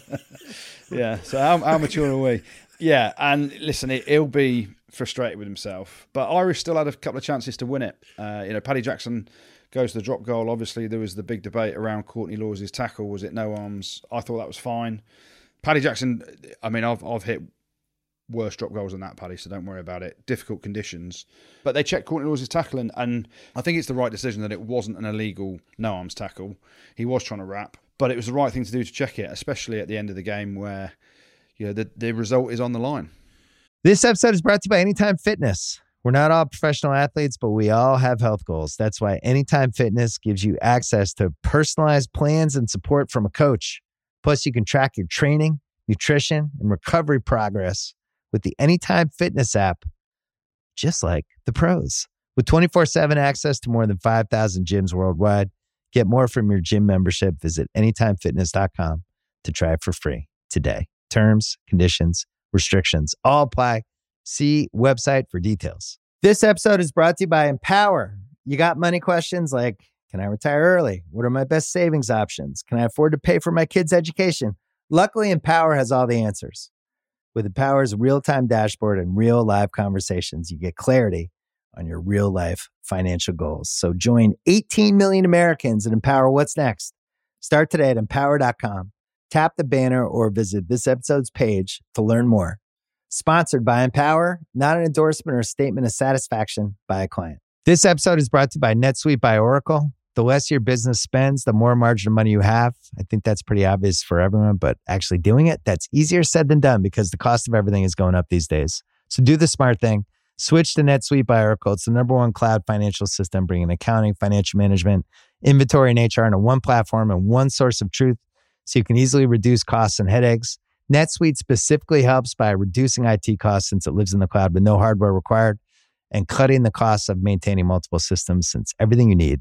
Yeah. So how, how mature are we? Yeah. And listen, it, he'll be frustrated with himself. But Irish still had a couple of chances to win it. Uh, you know, Paddy Jackson goes to the drop goal. Obviously, there was the big debate around Courtney Lawes' tackle. Was it no arms? I thought that was fine. Paddy Jackson, I mean, I've I've hit worse drop goals than that, Paddy, so don't worry about it. Difficult conditions. But they checked Courtney Lawes' tackle, and, and I think it's the right decision that it wasn't an illegal no-arms tackle. He was trying to wrap, but it was the right thing to do to check it, especially at the end of the game where, you know, the, the result is on the line. This episode is brought to you by Anytime Fitness. We're not all professional athletes, but we all have health goals. That's why Anytime Fitness gives you access to personalized plans and support from a coach. Plus, you can track your training, nutrition, and recovery progress with the Anytime Fitness app, just like the pros. With twenty-four seven access to more than five thousand gyms worldwide, get more from your gym membership. Visit anytime fitness dot com to try it for free today. Terms, conditions, restrictions all apply. See website for details. This episode is brought to you by Empower. You got money questions like, can I retire early? What are my best savings options? Can I afford to pay for my kids' education? Luckily, Empower has all the answers. With Empower's real-time dashboard and real live conversations, you get clarity on your real-life financial goals. So join eighteen million Americans and Empower what's next. Start today at empower dot com. Tap the banner or visit this episode's page to learn more. Sponsored by Empower, not an endorsement or statement of satisfaction by a client. This episode is brought to you by NetSuite by Oracle. The less your business spends, the more margin of money you have. I think that's pretty obvious for everyone, but actually doing it, that's easier said than done because the cost of everything is going up these days. So do the smart thing. Switch to NetSuite by Oracle. It's the number one cloud financial system, bringing accounting, financial management, inventory, and H R into one platform and one source of truth so you can easily reduce costs and headaches. NetSuite specifically helps by reducing I T costs since it lives in the cloud with no hardware required and cutting the costs of maintaining multiple systems since everything you need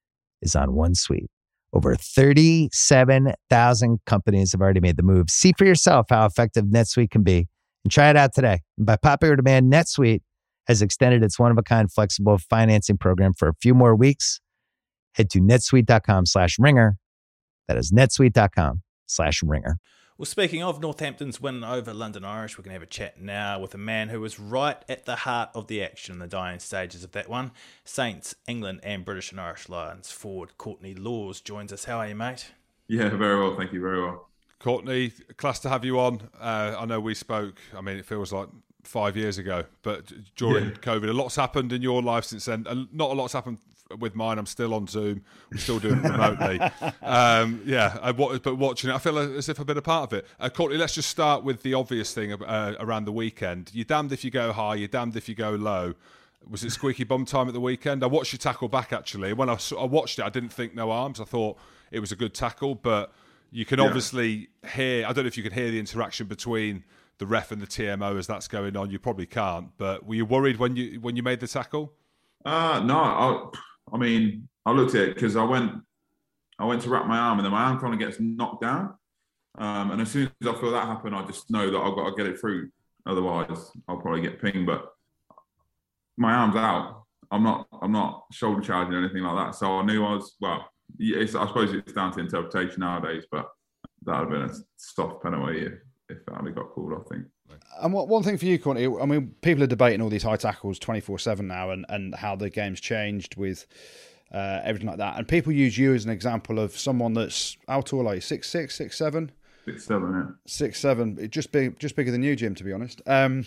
is on one suite. Over thirty-seven thousand companies have already made the move. See for yourself how effective NetSuite can be and try it out today. And by popular demand, NetSuite has extended its one-of-a-kind flexible financing program for a few more weeks. Head to netsuite dot com slash ringer. That is netsuite dot com slash ringer. Well, speaking of Northampton's win over London Irish, we're going to have a chat now with a man who was right at the heart of the action in the dying stages of that one. Saints, England and British and Irish Lions forward Courtney Lawes joins us. How are you, mate? Yeah, very well. Thank you. Very well. Courtney, class to have you on. Uh, I know we spoke, I mean, it feels like five years ago, but during yeah. COVID, a lot's happened in your life since then. And not a lot's happened with mine. I'm still on Zoom. We're still doing it remotely. um, yeah, I, but watching it, I feel as if I've been a part of it. Uh, Courtney, let's just start with the obvious thing uh, around the weekend. You're damned if you go high, you're damned if you go low. Was it squeaky bum time at the weekend? I watched you tackle back, actually. When I, I watched it, I didn't think no arms. I thought it was a good tackle, but you can yeah. obviously hear, I don't know if you can hear the interaction between the ref and the T M O as that's going on. You probably can't, but were you worried when you when you made the tackle? Uh, no, I, I mean, I looked at it because I went, I went to wrap my arm and then my arm kind of gets knocked down. Um, and as soon as I feel that happen, I just know that I've got to get it through. Otherwise, I'll probably get pinged. But my arm's out. I'm not, I'm not shoulder charging or anything like that. So I knew I was, well, it's, I suppose it's down to interpretation nowadays, but that would have been a soft penalty if, if that had got called, I think. And what, one thing for you, Courtney, I mean, people are debating all these high tackles twenty-four seven now and, and how the game's changed with uh, everything like that. And people use you as an example of someone that's, how tall are you, six six, six seven? Six seven, yeah. Six seven, just big, just bigger than you, Jim, to be honest. Um,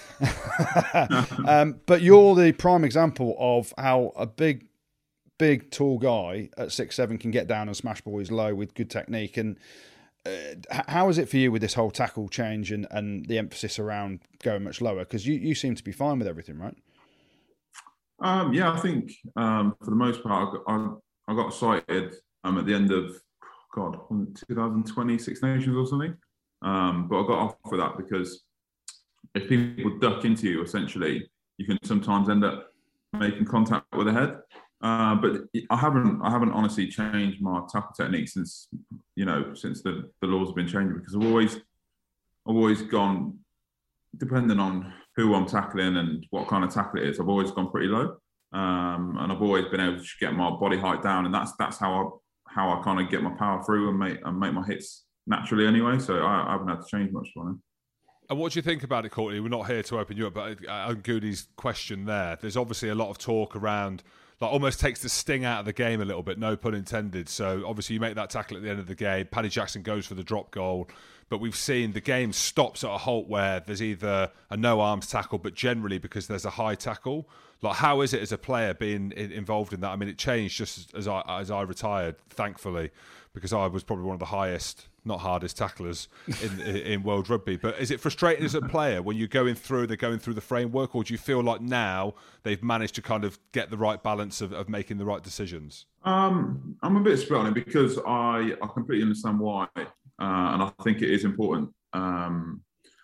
um, but you're the prime example of how a big, big, tall guy at six seven can get down and smash boys low with good technique. And uh, how is it for you with this whole tackle change and, and the emphasis around going much lower? Because you, you seem to be fine with everything, right? Um, yeah, I think um, for the most part, I got, I, I got cited um, at the end of God, twenty twenty Six Nations or something. Um, but I got off for that because if people duck into you, essentially, you can sometimes end up making contact with the head. Uh, but I haven't, I haven't honestly changed my tackle technique since, you know, since the, the laws have been changing because I've always, I've always gone, depending on who I'm tackling and what kind of tackle it is, I've always gone pretty low, um, and I've always been able to get my body height down, and that's that's how I how I kind of get my power through and make and make my hits naturally anyway. So I, I haven't had to change much for it. And what do you think about it, Courtney? We're not here to open you up, but on Goody's question there, there's obviously a lot of talk around, like almost takes the sting out of the game a little bit, no pun intended. So obviously you make that tackle at the end of the game, Paddy Jackson goes for the drop goal, but we've seen the game stops at a halt where there's either a no arms tackle, but generally because there's a high tackle. Like, how is it as a player being involved in that? I mean, it changed just as I as I retired, thankfully, because I was probably one of the highest, not hardest tacklers in in world rugby. But is it frustrating as a player when you're going through, they're going through the framework, or do you feel like now they've managed to kind of get the right balance of, of making the right decisions? Um, I'm a bit split on it because I, I completely understand why, uh, and I think it is important um,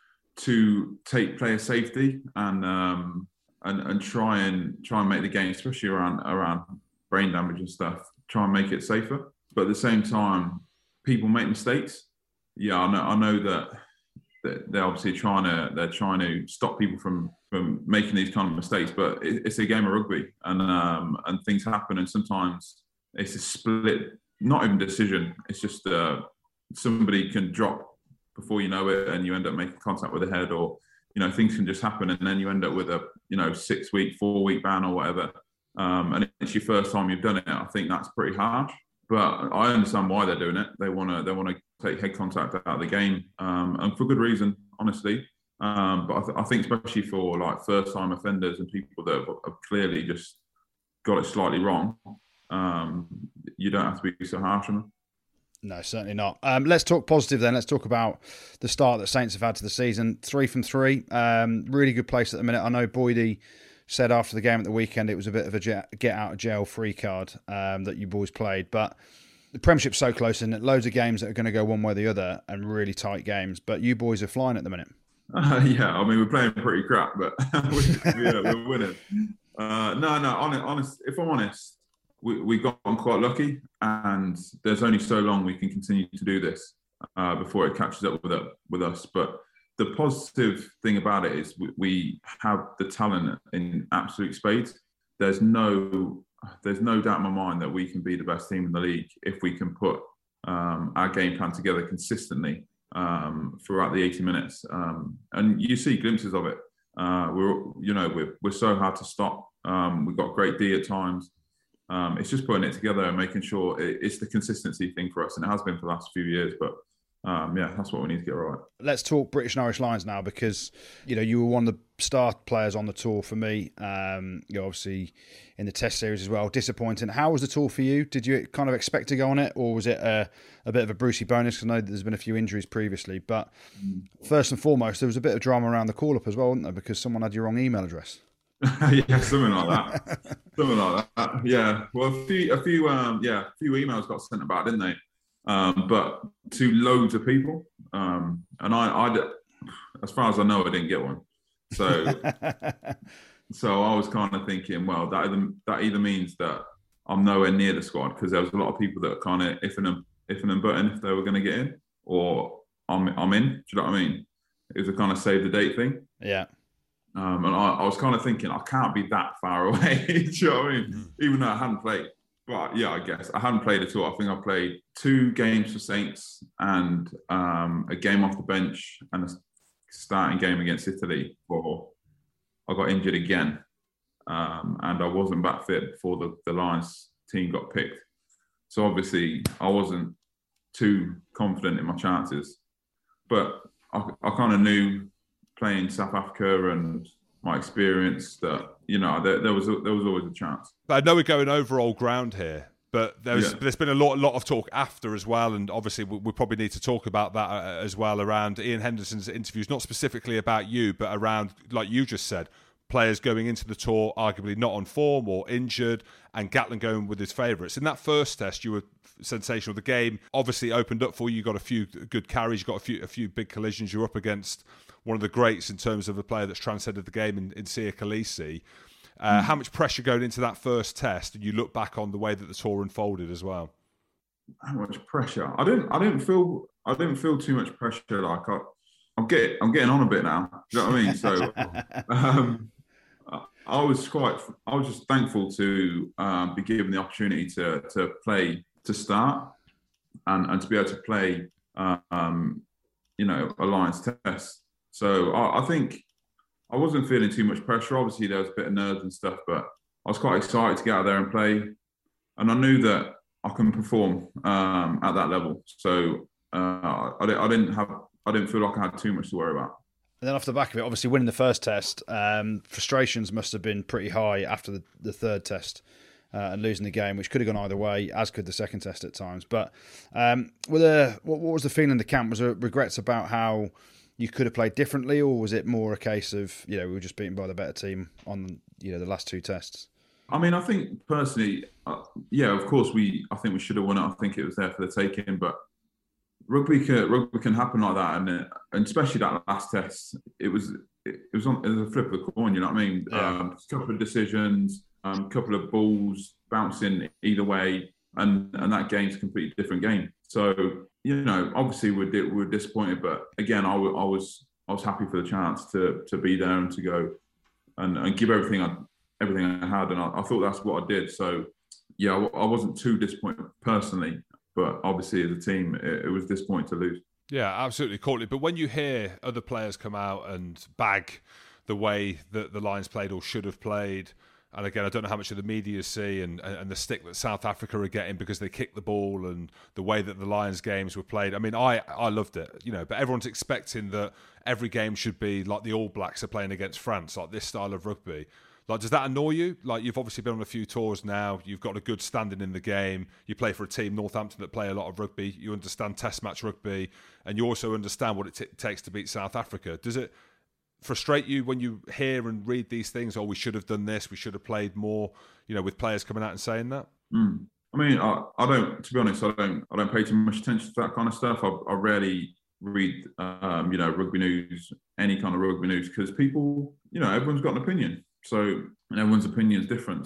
to take player safety and um, and and try and try and make the game, especially around around brain damage and stuff, try and make it safer. But at the same time, people make mistakes. Yeah, I know. I know that, that they're obviously trying to they're trying to stop people from, from making these kind of mistakes. But it, it's a game of rugby, and um, and things happen, and sometimes it's a split, not even decision. It's just uh, somebody can drop before you know it, and you end up making contact with the head, or you know things can just happen, and then you end up with a you know six week, four week ban or whatever. Um, and it's your first time you've done it. I think that's pretty harsh. But I understand why they're doing it. They want to they want to take head contact out of the game, um, and for good reason, honestly. Um, but I, th- I think especially for like first time offenders and people that have, have clearly just got it slightly wrong, um, you don't have to be so harsh on them. No, certainly not. Um, let's talk positive then. Let's talk about the start that Saints have had to the season. Three from three. Um, really good place at the minute. I know Boydie said after the game at the weekend it was a bit of a get out of jail free card um, that you boys played, but the Premiership's so close and loads of games that are going to go one way or the other and really tight games, but you boys are flying at the minute. Uh, yeah, I mean we're playing pretty crap, but we, yeah, we're winning. Uh, no, no, honest, honest, if I'm honest, we, we got on quite lucky, and there's only so long we can continue to do this uh, before it catches up with, with us, but the positive thing about it is we have the talent in absolute spades. There's no, there's no doubt in my mind that we can be the best team in the league if we can put um, our game plan together consistently um, throughout the eighty minutes. Um, and you see glimpses of it. Uh, we're, you know, we're we're so hard to stop. Um, we've got great D at times, um, it's just putting it together and making sure it, it's the consistency thing for us, and it has been for the last few years. But um, yeah, that's what we need to get right. Let's talk British and Irish Lions now, because you know you were one of the star players on the tour for me. Um, you're obviously in the Test series as well. Disappointing. How was the tour for you? Did you kind of expect to go on it, or was it a, a bit of a Brucey bonus? Because I know there's been a few injuries previously. But first and foremost, there was a bit of drama around the call-up as well, wasn't there? Because someone had your wrong email address. Yeah, something like that. something like that. Yeah. Well, a few, a few, um, yeah, a few emails got sent about, didn't they? Um, but to loads of people, um, and I, I, as far as I know, I didn't get one. So, so I was kind of thinking, well, that either, that either means that I'm nowhere near the squad, because there was a lot of people that kind of ifing and ifing and butting if they were going to get in, or I'm I'm in. Do you know what I mean? It was a kind of save the date thing. Yeah. Um, and I, I was kind of thinking, I can't be that far away. Do you know what I mean? Mm. Even though I hadn't played. But yeah, I guess I hadn't played at all. I think I played two games for Saints and um, a game off the bench and a starting game against Italy before I got injured again. Um, and I wasn't back fit before the, the Lions team got picked. So obviously I wasn't too confident in my chances. But I, I kind of knew playing South Africa and my experience that, you know, there, there was a, there was always a chance. I know we're going over old ground here, but there's Yeah. there's been a lot lot of talk after as well, and obviously we, we probably need to talk about that uh, as well around Ian Henderson's interviews, not specifically about you, but around, like you just said, players going into the tour arguably not on form or injured, and Gatland going with his favourites. In that first test, you were sensational. The game obviously opened up for you. You got a few good carries, you got a few a few big collisions. You're up against one of the greats in terms of a player that's transcended the game in, in Sia Khaleesi. Uh, mm. How much pressure going into that first test? And you look back on the way that the tour unfolded as well. How much pressure? I didn't. I didn't feel. I didn't feel too much pressure. Like I, I'm getting. I'm getting on a bit now. Do you know what I mean? So, um, I was quite. I was just thankful to um, be given the opportunity to to play to start, and and to be able to play. Um, you know, a Lions test. So I, I think I wasn't feeling too much pressure. Obviously, there was a bit of nerves and stuff, but I was quite excited to get out there and play. And I knew that I can perform um, at that level. So uh, I, I didn't have, I didn't feel like I had too much to worry about. And then off the back of it, obviously winning the first test, um, frustrations must have been pretty high after the, the third test. Uh, and losing the game, which could have gone either way, as could the second test at times. But um, were there, what, what was the feeling in the camp? Was there regrets about how you could have played differently, or was it more a case of, you know, we were just beaten by the better team on, you know, the last two tests? I mean, I think personally, uh, yeah, of course, we. I think we should have won it. I think it was there for the taking, but rugby can, rugby can happen like that, and, it, and especially that last test, it was it, it was on it was a flip of the coin. You know what I mean? Yeah. Um, a couple of decisions. A um, couple of balls bouncing either way, and, and that game's a completely different game. So, you know, obviously we're, di- we're disappointed, but again, I, w- I was I was happy for the chance to to be there and to go and, and give everything I everything I had, and I, I thought that's what I did. So, yeah, I, I wasn't too disappointed personally, but obviously as a team, it, it was disappointing to lose. Yeah, absolutely, Courtney. But when you hear other players come out and bag the way that the Lions played or should have played, and again, I don't know how much of the media see and, and the stick that South Africa are getting because they kicked the ball and the way that the Lions games were played. I mean, I, I loved it, you know, but everyone's expecting that every game should be like the All Blacks are playing against France, like this style of rugby. Like, does that annoy you? Like, you've obviously been on a few tours now. You've got a good standing in the game. You play for a team, Northampton, that play a lot of rugby. You understand Test match rugby, and you also understand what it t- takes to beat South Africa. Does it frustrate you when you hear and read these things? Oh, we should have done this, we should have played more, you know, with players coming out and saying that? Mm. I mean, I, I don't, to be honest, I don't I don't pay too much attention to that kind of stuff. I, I rarely read, um, you know, rugby news, any kind of rugby news, because people, you know, everyone's got an opinion. So, and everyone's opinion is different.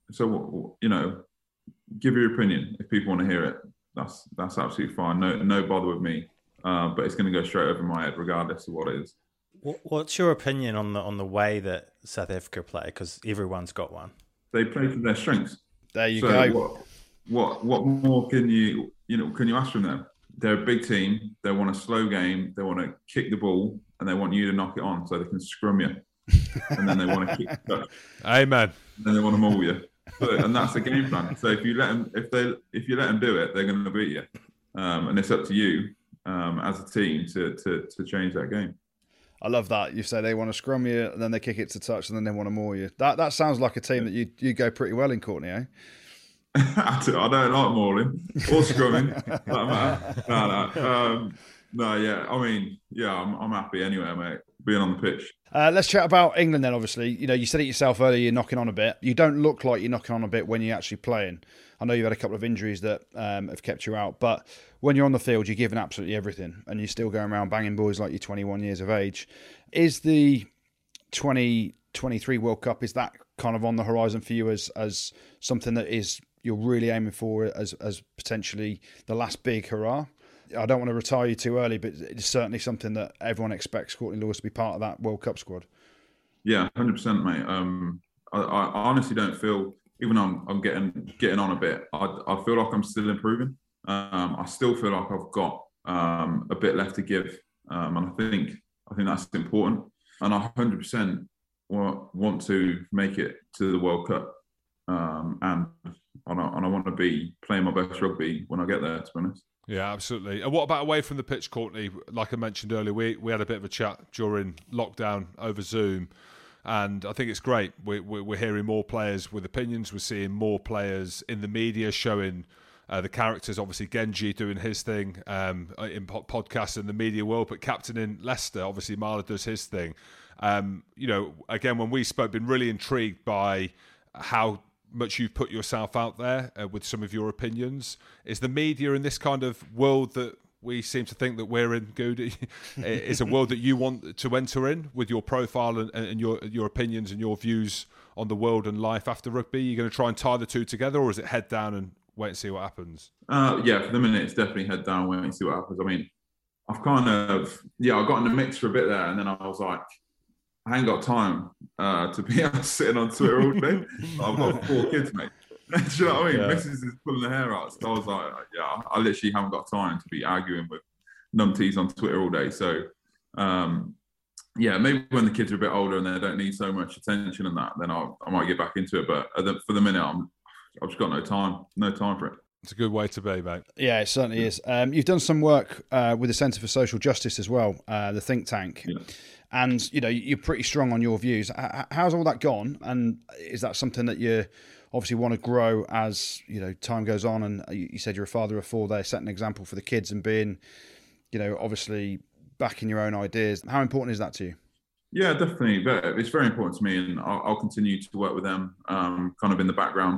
So, you know, give your opinion. If people want to hear it, that's that's absolutely fine. No, no bother with me. Uh, but it's going to go straight over my head, regardless of what it is. What's your opinion on the on the way that South Africa play? Because everyone's got one. They play to their strengths. There you so go. What, what what more can you you know can you ask from them? They're a big team. They want a slow game. They want to kick the ball, and they want you to knock it on so they can scrum you. And then they want to kick the touch. Amen. And then they want to maul you. But, and that's the game plan. So if you let them, if they, if you let them do it, they're going to beat you. Um, and it's up to you um, as a team to, to to change that game. I love that. You say they want to scrum you, and then they kick it to touch, and then they want to maul you. That that sounds like a team that you you go pretty well in, Courtney, eh? I don't like mauling or scrumming. Doesn't matter. No, no, um, no. Yeah, I mean, yeah, I'm I'm happy anyway, mate. Being on the pitch. Uh, let's chat about England then. Obviously, you know, you said it yourself earlier. You're knocking on a bit. You don't look like you're knocking on a bit when you're actually playing. I know you've had a couple of injuries that um, have kept you out, but when you're on the field, you're giving absolutely everything, and you're still going around banging boys like you're twenty-one years of age. Is the twenty twenty-three World Cup, is that kind of on the horizon for you as as something that is you're really aiming for as as potentially the last big hurrah? I don't want to retire you too early, but it's certainly something that everyone expects Courtney Lawes to be part of that World Cup squad. Yeah, one hundred percent, mate. Um, I, I honestly don't feel, even though I'm, I'm getting getting on a bit, I, I feel like I'm still improving. Um, I still feel like I've got um, a bit left to give, um, and I think I think that's important. And I one hundred percent want, want to make it to the World Cup, um, and and I, and I want to be playing my best rugby when I get there, to be honest. Yeah, absolutely. And what about away from the pitch, Courtney? Like I mentioned earlier, we we had a bit of a chat during lockdown over Zoom, and I think it's great. We, we, we're hearing more players with opinions. We're seeing more players in the media showing uh, the characters. Obviously, Genji doing his thing um, in po- podcasts in the media world, but captaining Leicester, obviously Marla does his thing. Um, you know, again, when we spoke, been really intrigued by how much you've put yourself out there uh, with some of your opinions. Is the media in this kind of world that we seem to think that we're in, Goody, is a world that you want to enter in with your profile and, and your your opinions and your views on the world and life after rugby? You're going to try and tie the two together, or is it head down and wait and see what happens? Uh, yeah, for the minute, it's definitely head down, wait and see what happens. I mean, I've kind of, yeah, I got in the mix for a bit there, and then I was like, I ain't got time uh, to be sitting on Twitter all day. I've got four kids, mate. Do you know what I mean? Yeah. Missus is pulling the hair out. So I was like, yeah, I literally haven't got time to be arguing with numpties on Twitter all day. So, um, yeah, maybe when the kids are a bit older and they don't need so much attention and that, then I'll, I might get back into it. But for the minute, I'm, I've just got no time, no time for it. It's a good way to be, mate. Yeah, it certainly is. Um, you've done some work uh, with the Centre for Social Justice as well, uh, the think tank. Yeah. And, you know, you're pretty strong on your views. How's all that gone? And is that something that you obviously want to grow as, you know, time goes on? And you said you're a father of four there, setting an example for the kids and being, you know, obviously backing your own ideas. How important is that to you? Yeah, definitely. It's very important to me, and I'll, I'll continue to work with them um, kind of in the background.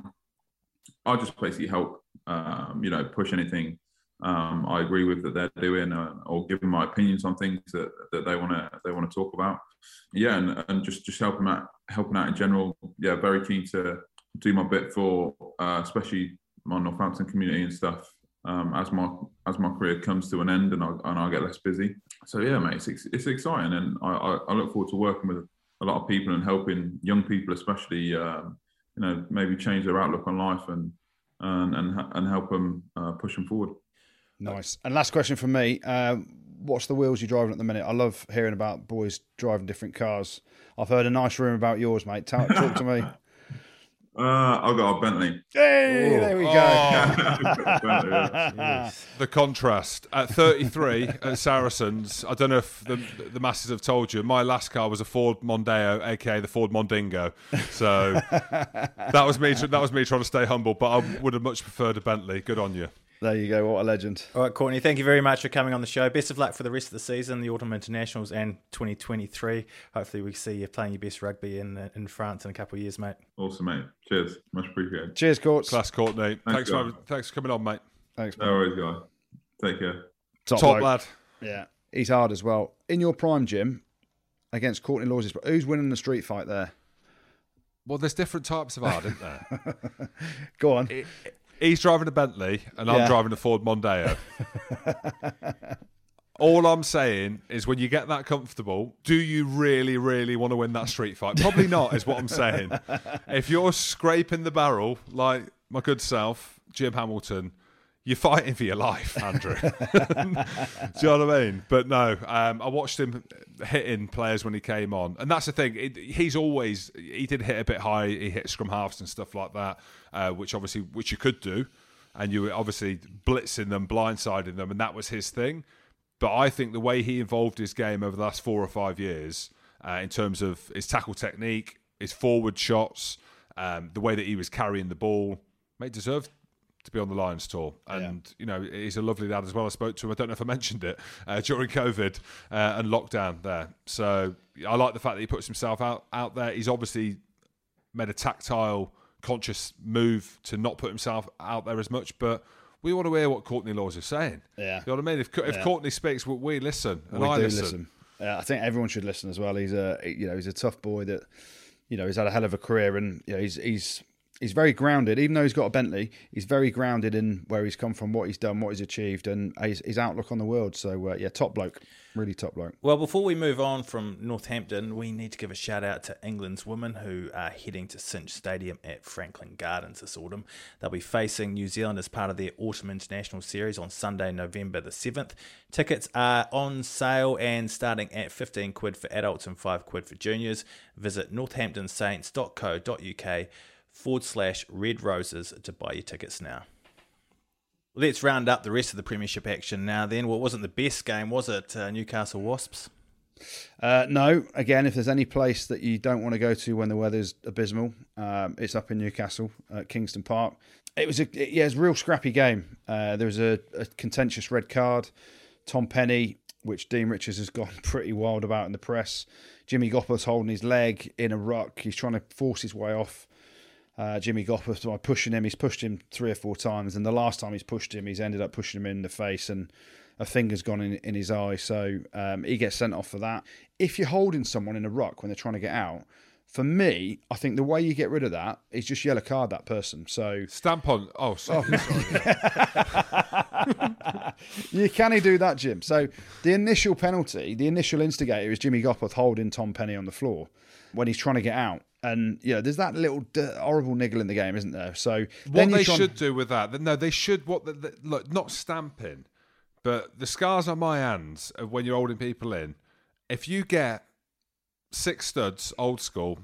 I'll just basically help, um, you know, push anything Um, I agree with that they're doing, uh, or giving my opinions on things that, that they want to they want to talk about. Yeah, and, and just just helping out helping out in general. Yeah, very keen to do my bit for, uh, especially my Northampton community and stuff. Um, as my as my career comes to an end and I and I get less busy. So yeah, mate, it's it's exciting, and I, I, I look forward to working with a lot of people and helping young people, especially, um, you know, maybe change their outlook on life and and and, and help them uh, push them forward. Nice. And last question from me. Uh, what's the wheels you're driving at the minute? I love hearing about boys driving different cars. I've heard a nice rumour about yours, mate. Talk, talk to me. Uh, I've got a Bentley. Hey, Ooh. There we go. Oh. The contrast. At thirty-three at Saracens, I don't know if the, the masses have told you, my last car was a Ford Mondeo, aka the Ford Mondingo. So that was me. That was me trying to stay humble, but I would have much preferred a Bentley. Good on you. There you go. What a legend. All right, Courtney, thank you very much for coming on the show. Best of luck for the rest of the season, the Autumn Internationals and twenty twenty-three. Hopefully we see you playing your best rugby in in France in a couple of years, mate. Awesome, mate. Cheers. Much appreciated. Cheers, Courts. Class, Courtney. Thanks, Thanks, for, thanks for coming on, mate. Thanks, mate. No worries, guys. Take care. Top, Top lad. Yeah, he's hard as well. In your prime, Jim, against Courtney Lawes, who's winning the street fight there? Well, there's different types of hard, isn't there? Go on. It, He's driving a Bentley and I'm yeah. driving a Ford Mondeo. All I'm saying is when you get that comfortable, do you really, really want to win that street fight? Probably not, is what I'm saying. If you're scraping the barrel like my good self, Jim Hamilton, you're fighting for your life, Andrew. Do you know what I mean? But no, um, I watched him hitting players when he came on. And that's the thing. It, he's always, he did hit a bit high. He hit scrum halves and stuff like that, uh, which obviously, which you could do. And you were obviously blitzing them, blindsiding them, and that was his thing. But I think the way he evolved his game over the last four or five years, uh, in terms of his tackle technique, his forward shots, um, the way that he was carrying the ball, mate, deserved to be on the Lions tour. And, yeah. you know, he's a lovely lad as well. I spoke to him, I don't know if I mentioned it, uh, during COVID uh, and lockdown there. So I like the fact that he puts himself out, out there. He's obviously made a tactile, conscious move to not put himself out there as much, but we want to hear what Courtney Laws is saying. Yeah. You know what I mean? If, if yeah. Courtney speaks, we, we listen, and we I do listen. listen. Yeah, I think everyone should listen as well. He's a, you know, he's a tough boy that, you know, he's had a hell of a career, and you know, he's he's he's very grounded. Even though he's got a Bentley, he's very grounded in where he's come from, what he's done, what he's achieved, and his, his outlook on the world. So uh, yeah, top bloke, really top bloke. Well, before we move on from Northampton, we need to give a shout out to England's women who are heading to Cinch Stadium at Franklin Gardens this autumn. They'll be facing New Zealand as part of their Autumn International Series on Sunday, November the seventh. Tickets are on sale and starting at fifteen quid for adults and five quid for juniors. Visit northamptonsaints.co.uk forward slash red roses to buy your tickets now. Let's round up the rest of the Premiership action now then. Well, it wasn't the best game, was it, uh, Newcastle Wasps? Uh, no. Again, if there's any place that you don't want to go to when the weather's abysmal, um, it's up in Newcastle at Kingston Park. It was a it, yeah, it was a real scrappy game. Uh, there was a, a contentious red card. Tom Penny, which Dean Richards has gone pretty wild about in the press. Jimmy Gopperth's holding his leg in a ruck. He's trying to force his way off Uh, Jimmy Gopperth by pushing him. He's pushed him three or four times, and the last time he's pushed him, he's ended up pushing him in the face, and a finger's gone in, in his eye. So um, he gets sent off for that. If you're holding someone in a ruck when they're trying to get out, for me, I think the way you get rid of that is just yellow card that person. So stamp on. Oh, sorry. Oh. sorry. You can't do that, Jim. So the initial penalty, the initial instigator is Jimmy Gopperth holding Tom Penny on the floor when he's trying to get out. And, you know, there's that little d- horrible niggle in the game, isn't there? So what they should do with that, no, they should, what the, the, look, not stamping, but the scars on my hands of when you're holding people in, if you get six studs, old school,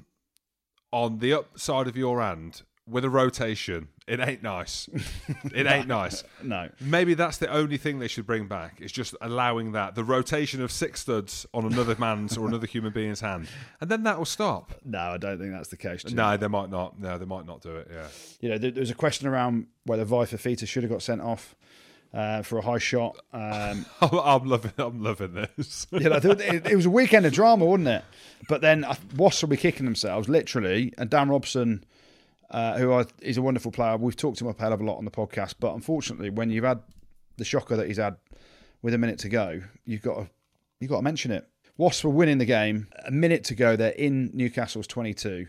on the upside of your hand with a rotation, it ain't nice. It ain't nice. No. Maybe that's the only thing they should bring back, is just allowing that, the rotation of six studs on another man's or another human being's hand. And then that will stop. No, I don't think that's the case, Jim. No, they might not. No, they might not do it, yeah. You know, there, there was a question around whether Viper Fita should have got sent off uh, for a high shot. Um, I'm loving I'm loving this. You know, it, it was a weekend of drama, wasn't it? But then uh, Wasps will be kicking themselves, literally, and Dan Robson... Uh, who are, he's a wonderful player. We've talked to him up a hell of a lot on the podcast, but unfortunately, when you've had the shocker that he's had with a minute to go, you've got to you've got to mention it. Wasps were winning the game. A minute to go, they're in Newcastle's twenty-two,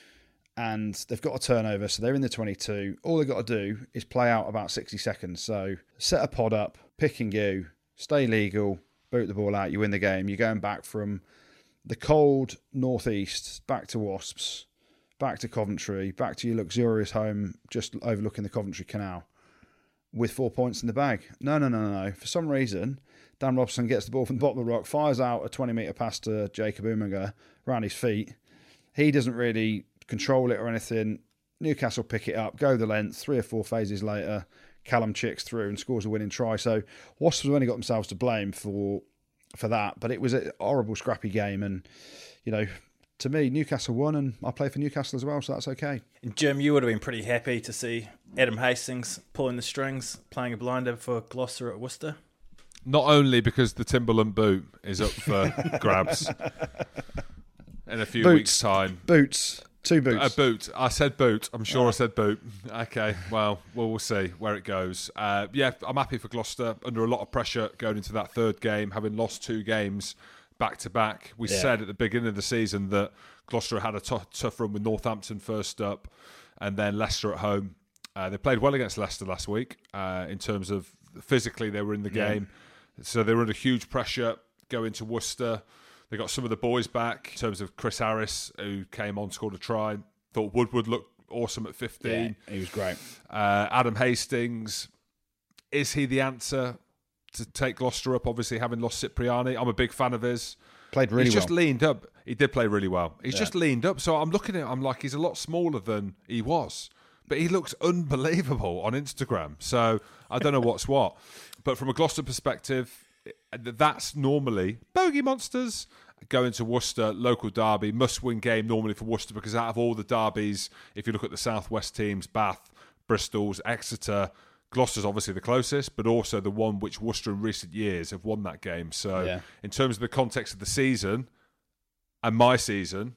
and they've got a turnover, so they're in the twenty-two. All they've got to do is play out about sixty seconds. So set a pod up, pick and go, stay legal, boot the ball out, you win the game. You're going back from the cold northeast back to Wasps, back to Coventry, back to your luxurious home just overlooking the Coventry Canal with four points in the bag. No, no, no, no, no. For some reason, Dan Robson gets the ball from the bottom of the rock, fires out a twenty-metre pass to Jacob Umaga around his feet. He doesn't really control it or anything. Newcastle pick it up, go the length. Three or four phases later, Callum chicks through and scores a winning try. So Wasps have only got themselves to blame for for that, but it was a horrible, scrappy game, and, you know, to me, Newcastle won, and I play for Newcastle as well, so that's okay. Jim, you would have been pretty happy to see Adam Hastings pulling the strings, playing a blinder for Gloucester at Worcester. Not only because the Timberland boot is up for grabs in a few boots. weeks' time. Boots. Two boots. A boot. I said boot. I'm sure yeah. I said boot. Okay, well, well, we'll see where it goes. Uh, yeah, I'm happy for Gloucester. Under a lot of pressure going into that third game, having lost two games back to back. We yeah. said at the beginning of the season that Gloucester had a t- tough run with Northampton first up, and then Leicester at home. Uh, they played well against Leicester last week uh, in terms of physically they were in the yeah. game, so they were under huge pressure going to Worcester. They got some of the boys back in terms of Chris Harris, who came on, scored a try. Thought Woodward looked awesome at fifteen. Yeah, he was great. Uh, Adam Hastings. is he the answer to take Gloucester up? Obviously, having lost Cipriani, I'm a big fan of his. Played really He's well. just leaned up. He did play really well. He's Yeah. just leaned up. So I'm looking at him, I'm like, he's a lot smaller than he was. But he looks unbelievable on Instagram. So I don't know what's what. But from a Gloucester perspective, that's normally bogey monsters going to Worcester, local derby, must-win game normally for Worcester, because out of all the derbies, if you look at the southwest teams, Bath, Bristol's, Exeter, Gloucester's obviously the closest, but also the one which Worcester in recent years have won that game. So Yeah. in terms of the context of the season and my season,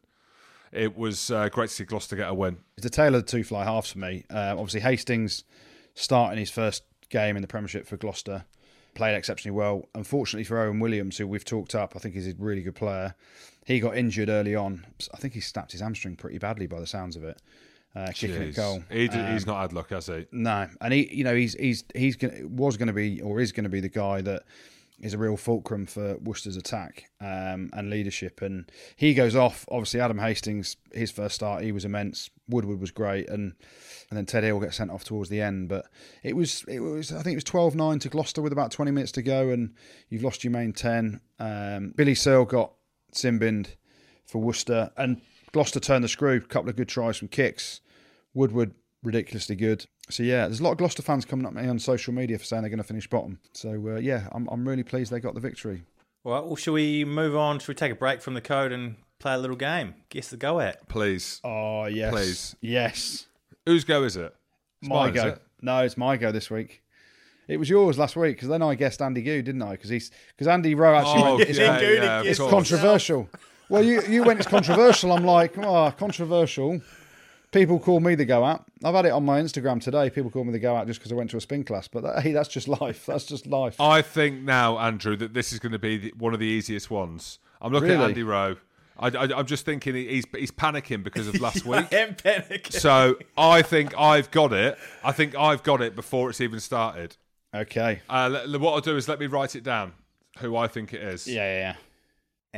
it was uh, great to see Gloucester get a win. It's a tale of the two fly halves for me. Uh, obviously, Hastings starting his first game in the Premiership for Gloucester played exceptionally well. Unfortunately for Owen Williams, who we've talked up, I think he's a really good player. He got injured early on. I think he snapped his hamstring pretty badly by the sounds of it. Uh, kicking Jeez. at goal. He did, Um, he's not had luck, has he? No, and he, you know, he's he's he's gonna, was going to be or is going to be the guy that is a real fulcrum for Worcester's attack um, and leadership. And he goes off. Obviously, Adam Hastings, his first start, he was immense. Woodward was great, and and then Ted Hill gets sent off towards the end. But it was it was I think it was twelve nine to Gloucester with about twenty minutes to go, and you've lost your main ten. Um, Billy Searle got sin-binned for Worcester, and Gloucester turned the screw. A couple of good tries from kicks. Woodward ridiculously good. So yeah, there's a lot of Gloucester fans coming up to me on social media for saying they're going to finish bottom. So uh, yeah, I'm I'm really pleased they got the victory. All right, well, should we move on? Should we take a break from the code and play a little game? Guess the go at. Please. Oh yes, Please. yes. Whose go is it? It's My mine, is go. it? No, it's my go this week. It was yours last week because then I guessed Andy Goo, didn't I? Because he's because Andy Rowe actually Oh, went. Yes, yeah, Goody yeah, of gets It's course. controversial. Well, you you went. It's controversial. I'm like, oh, controversial. People call me the go out. I've had it on my Instagram today. People call me the go out just because I went to a spin class. But that, hey, that's just life. That's just life. I think now, Andrew, that this is going to be the, one of the easiest ones. I'm looking Really? at Andy Rowe. I, I, I'm just thinking he's he's panicking because of last week. I am panicking. So I think I've got it. I think I've got it before it's even started. Okay. Uh, let- what I'll do is let me write it down, who I think it is. Yeah, yeah, yeah.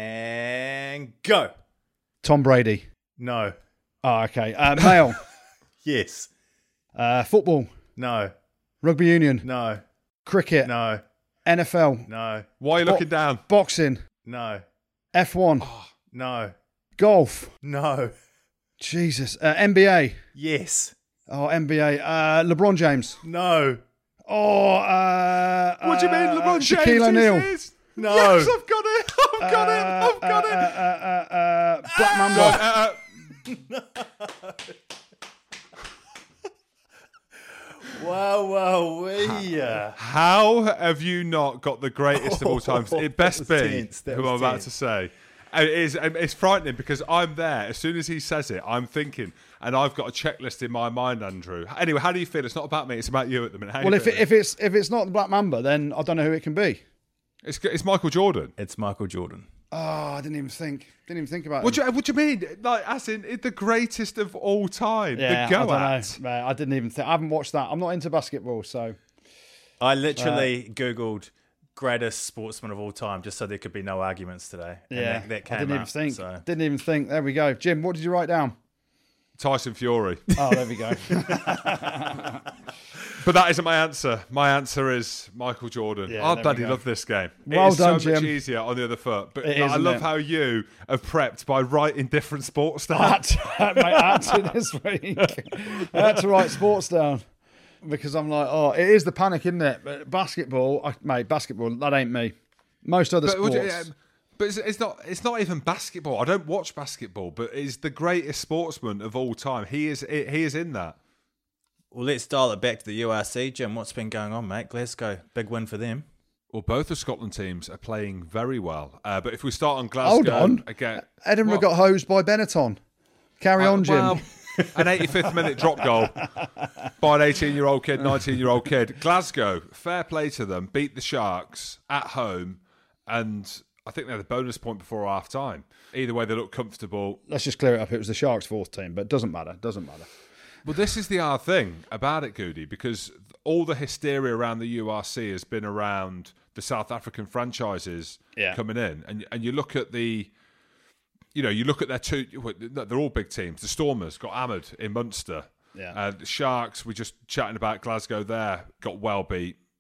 And go. Tom Brady. No. Oh, okay. Uh, male. Yes. uh, football. No. Rugby union. No. Cricket. No. N F L. No. Why are you Bo- looking down? Boxing. No. F one. No. Golf. No. Jesus. Uh, N B A. Yes. Oh, N B A. Uh, LeBron James. No. Oh, uh, What do you mean, uh, LeBron James? Shaquille O'Neal. is- No. Yes, I've got it. I've got it. I've got uh, it. Uh, uh, uh, uh, Black No, Mamba. uh, Wow, wow, we. how have you not got the greatest of all times? It best That was be tense, that who was I'm about tense. to say. And it is, and it's frightening because I'm there. As soon as he says it, I'm thinking, and I've got a checklist in my mind, Andrew. Anyway, how do you feel? It's not about me. It's about you at the minute. How you Well, if it, feeling? if it's if it's not the Black Mamba, then I don't know who it can be. it's it's Michael Jordan. It's Michael Jordan. Oh, I didn't even think. Didn't even think about What it. do you, what do you mean? Like, as in the greatest of all time, Yeah, the I go don't at. know. Mate, I didn't even think. I haven't watched that. I'm not into basketball, so I literally Googled greatest sportsman of all time just so there could be no arguments today. And yeah, that, that came I didn't even up, think. so. Didn't even think. There we go. Jim, what did you write down? Tyson Fury. Oh, there we go. But that isn't my answer. My answer is Michael Jordan. Yeah, I there we bloody go. love this game. Well it is done, so much Jim. easier on the other foot. But It like, is, I isn't love it? how you have prepped by writing different sports I down. had to, mate, I had to this week. I had to write sports down because I'm like, oh, it is the panic, isn't it? But basketball, I, mate, basketball, that ain't me. Most other But, would sports. you- um, but it's, it's not. It's not even basketball. I don't watch basketball, but he's the greatest sportsman of all time. He is. He is in that. Well, let's dial it back to the U R C. Jim, what's been going on, mate? Glasgow, big win for them. Well, both the Scotland teams are playing very well. Uh, but if we start on Glasgow Hold on. again, Edinburgh What? got hosed by Benetton. Carry on, Jim. Well, an eighty-fifth minute drop goal by an eighteen-year-old kid, nineteen-year-old kid. Glasgow, fair play to them, beat the Sharks at home, and I think they had a bonus point before half time. Either way, they look comfortable. Let's just clear it up. It was the Sharks' fourth team, but it doesn't matter. Doesn't matter. Well, this is the hard thing about it, Goody, because all the hysteria around the U R C has been around the South African franchises Yeah. coming in, and and you look at the, you know, you look at their two. They're all big teams. The Stormers got hammered in Munster. Yeah. Uh, the Sharks, we're just chatting about Glasgow there, got well beat.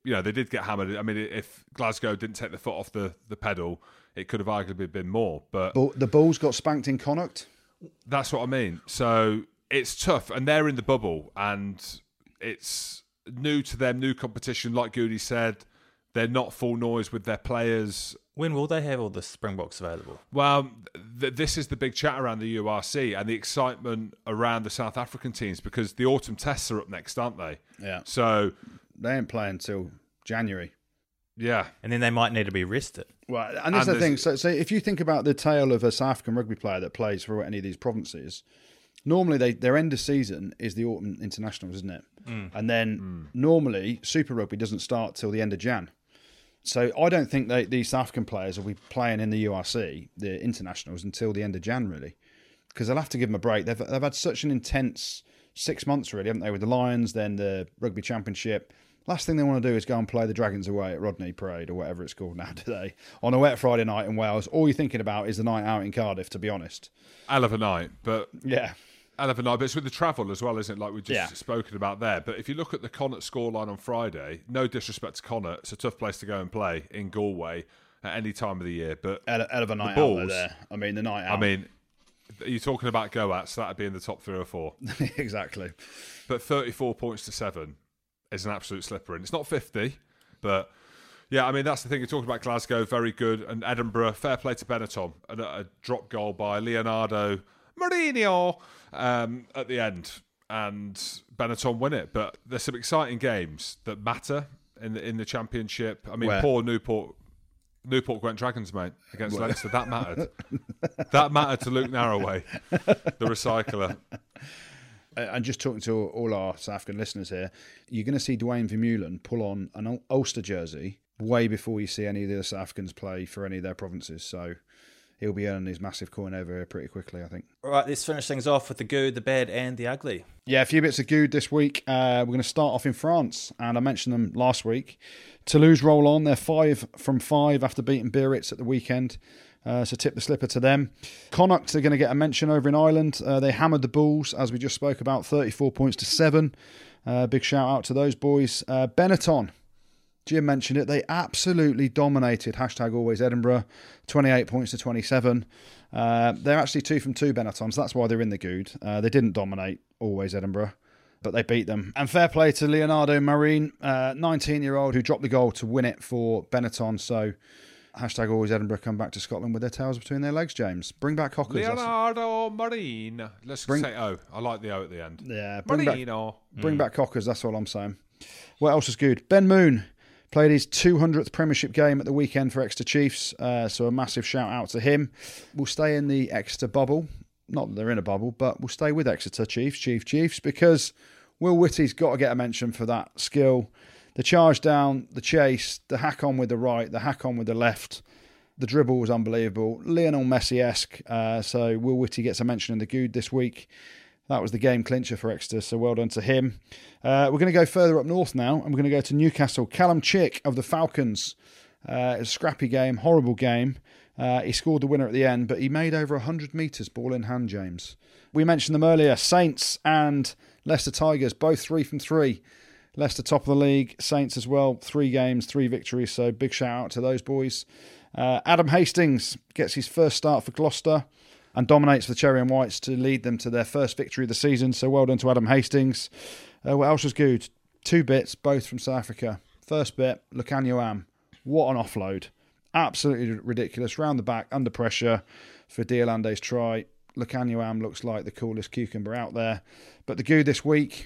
you know, they did get hammered. I mean, if Glasgow didn't take the foot off the, the pedal, it could have arguably been more. But But the Bulls got spanked in Connacht. that's what I mean. So it's tough, and they're in the bubble, and it's new to them, new competition. Like Goody said, they're not full noise with their players. When will they have all the Springboks available? Well, th- this is the big chat around the U R C and the excitement around the South African teams, because the autumn tests are up next, aren't they? Yeah. So They ain't playing until January. yeah, And then they might need to be rested. Well, and that's And the thing. So, so if you think about the tale of a South African rugby player that plays for any of these provinces, normally they, their end of season is the autumn internationals, isn't it? Mm. And then mm. normally Super Rugby doesn't start till the end of Jan. So I don't think they, these South African players will be playing in the U R C, the internationals, until the end of Jan, really, because they'll have to give them a break. They've they've had such an intense six months, really, haven't they, with the Lions, then the Rugby Championship. Last thing they want to do is go and play the Dragons away at Rodney Parade or whatever it's called now today on a wet Friday night in Wales. All you're thinking about is the night out in Cardiff, to be honest. hell of a night, but Yeah. hell of a night. But it's with the travel as well, isn't it? Like we've just Yeah. spoken about there. But if you look at the Connacht scoreline on Friday, no disrespect to Connacht, it's a tough place to go and play in Galway at any time of the year. But Hell hell of a night out Bulls, there. I mean, the night out. I mean, you're talking about go-ats, that'd be in the top three or four. exactly. But thirty-four points to seven is an absolute slipper. And it's not fifty, but yeah, I mean, that's the thing. You're talking about Glasgow, very good. And Edinburgh, fair play to Benetton. And a, a drop goal by Leonardo Mourinho um, at the end. And Benetton win it. But there's some exciting games that matter in the, in the Championship. I mean, Where? poor Newport. Newport Gwent Dragons, mate, against Leinster. That mattered. That mattered to Luke Narroway, the recycler. And just talking to all our South African listeners here, you're going to see Dwayne Vermeulen pull on an Ulster jersey way before you see any of the other South Africans play for any of their provinces. So he'll be earning his massive coin over here pretty quickly, I think. All right, let's finish things off with the good, the bad, and the ugly. Yeah, a few bits of good this week. Uh, we're going to start off in France, and I mentioned them last week. Toulouse roll on. They're five from five after beating Biarritz at the weekend. Uh, so tip the slipper to them. Connacht are going to get a mention over in Ireland. Uh, they hammered the Bulls, as we just spoke about, thirty-four points to seven. Uh, big shout out to those boys. Uh, Benetton, Jim mentioned it. They absolutely dominated. Hashtag always Edinburgh. twenty-eight points to twenty-seven. Uh, they're actually two from two Benettons. That's why they're in the good. Uh, they didn't dominate always Edinburgh, but they beat them. And fair play to Leonardo Marin, uh, nineteen-year-old who dropped the goal to win it for Benetton. So hashtag always Edinburgh come back to Scotland with their tails between their legs, James. Bring back Hockers. Leonardo Marin. Let's Bring- say O. I like the O at the end. Yeah, bring back, Marino. bring back Cockers, that's all I'm saying. What else is good? Ben Moon played his two hundredth Premiership game at the weekend for Exeter Chiefs, uh, so a massive shout out to him. We'll stay in the Exeter bubble. Not that they're in a bubble, but we'll stay with Exeter Chiefs, Chief Chiefs, because Will Whitty's got to get a mention for that skill. The charge down, the chase, the hack on with the right, the hack on with the left. The dribble was unbelievable. Lionel Messi-esque. Uh, so Will Whitty gets a mention in the good this week. That was the game clincher for Exeter, so well done to him. Uh, we're going to go further up north now, and we're going to go to Newcastle. Callum Chick of the Falcons. Uh, it was a scrappy game, horrible game. Uh, he scored the winner at the end, but he made over one hundred metres ball in hand, James. We mentioned them earlier. Saints and Leicester Tigers, both three from three. Leicester top of the league, Saints as well, three games, three victories, so big shout out to those boys. Uh, Adam Hastings gets his first start for Gloucester and dominates the Cherry and Whites to lead them to their first victory of the season, so well done to Adam Hastings. Uh, what else was good? Two bits, both from South Africa. First bit, Lucanio Am. What an offload. Absolutely ridiculous. Round the back, under pressure for Diolande's try. Lucanio Am looks like the coolest cucumber out there. But the good this week,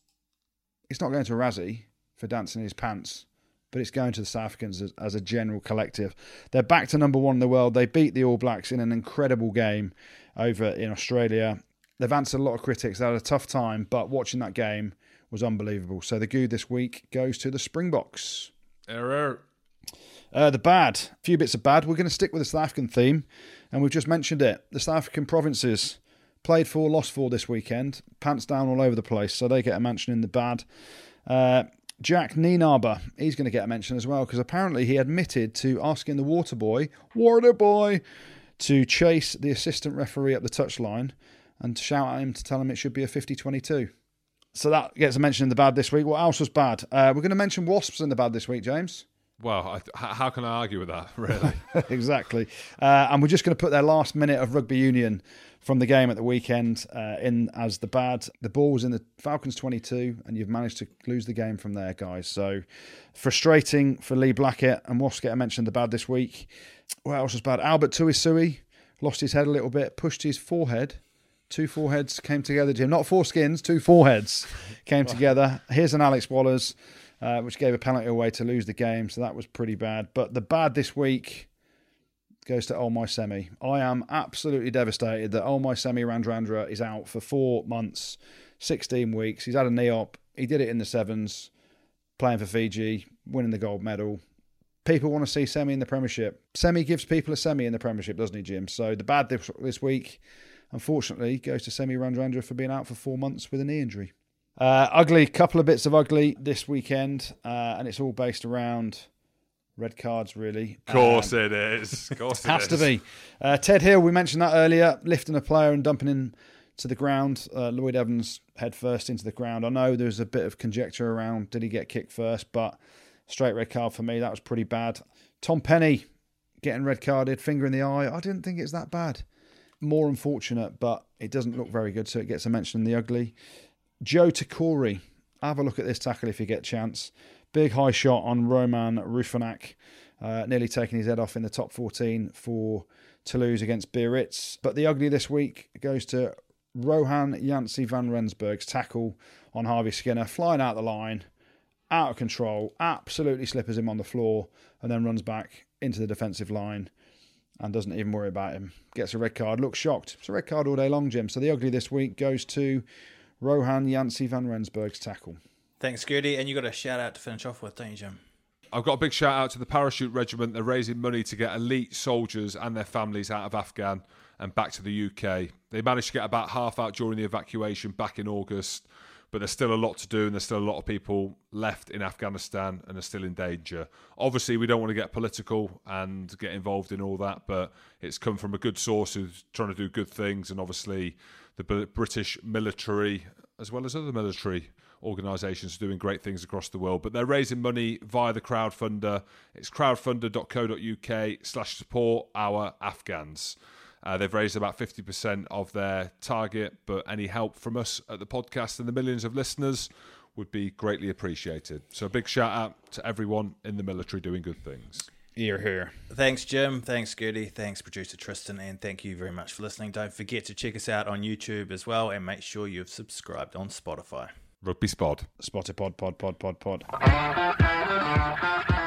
it's not going to Razzie for dancing in his pants, but it's going to the South Africans as, as a general collective. They're back to number one in the world. They beat the All Blacks in an incredible game over in Australia. They've answered a lot of critics. They had a tough time, but watching that game was unbelievable. So the good this week goes to the Springboks. Error. Uh, the bad, a few bits of bad. We're going to stick with the South African theme, and we've just mentioned it. The South African provinces played for, lost for this weekend. Pants down all over the place, so they get a mention in the bad. Uh, Jack Nienaber, he's going to get a mention as well, because apparently he admitted to asking the water boy, water boy, to chase the assistant referee up the touchline and shout at him to tell him it should be a fifty twenty-two. So that gets a mention in the bad this week. What else was bad? Uh, we're going to mention Wasps in the bad this week, James. Well, I, how can I argue with that, really? Exactly. Uh, and we're just going to put their last minute of rugby union from the game at the weekend uh, in as the bad. The ball was in the Falcons twenty-two, and you've managed to lose the game from there, guys. So frustrating for Lee Blackett, and Wasps get a mention in the bad this week. What else was bad? Albert Tuisui lost his head a little bit, pushed his forehead. Two foreheads came together, Jim. Not four skins, two foreheads came together. Here's an Alex Wallers. Uh, which gave a penalty away to lose the game, so that was pretty bad. But the bad this week goes to Olmai Semi. I am absolutely devastated that Olmai Semi Radradra is out for four months, sixteen weeks. He's had a knee op. He did it in the sevens, playing for Fiji, winning the gold medal. People want to see Semi in the Premiership. Semi gives people a Semi in the Premiership, doesn't he, Jim? So the bad this, this week, unfortunately, goes to Semi Radradra for being out for four months with a knee injury. Uh, ugly, couple of bits of ugly this weekend, uh, and it's all based around red cards, really. Of course um, it is. Of course it has is. to be. Uh, Ted Hill, we mentioned that earlier, lifting a player and dumping him to the ground. Uh, Lloyd Evans head first into the ground. I know there's a bit of conjecture around did he get kicked first, but straight red card for me. That was pretty bad. Tom Penny getting red carded, finger in the eye. I didn't think it's that bad. More unfortunate, but it doesn't look very good, so it gets a mention in the ugly. Joe Takori, have a look at this tackle if you get a chance. Big high shot on Roman Rufanak, uh, nearly taking his head off in the top fourteen for Toulouse against Biarritz. But the ugly this week goes to Rohan Janse van Rensburg's tackle on Harvey Skinner, flying out the line, out of control, absolutely slippers him on the floor, and then runs back into the defensive line and doesn't even worry about him. Gets a red card, looks shocked. It's a red card all day long, Jim. So the ugly this week goes to Rohan Janse van Rensburg's tackle. Thanks, Gertie. And you got a shout out to finish off with, don't you, Jim? I've got a big shout out to the Parachute Regiment. They're raising money to get elite soldiers and their families out of Afghan and back to the U K. They managed to get about half out during the evacuation back in August, but there's still a lot to do and there's still a lot of people left in Afghanistan and are still in danger. Obviously, we don't want to get political and get involved in all that, but it's come from a good source who's trying to do good things, and obviously the British military, as well as other military organisations, are doing great things across the world. But they're raising money via the crowdfunder. It's crowdfunder.co.uk slash support our Afghans. Uh, they've raised about fifty percent of their target, but any help from us at the podcast and the millions of listeners would be greatly appreciated. So a big shout out to everyone in the military doing good things. Here, here. Thanks, Jim. Thanks, Gertie. Thanks, producer Tristan. And thank you very much for listening. Don't forget to check us out on YouTube as well, and make sure you've subscribed on Spotify. Rugby Spod. Spotted pod, pod, pod, pod, pod.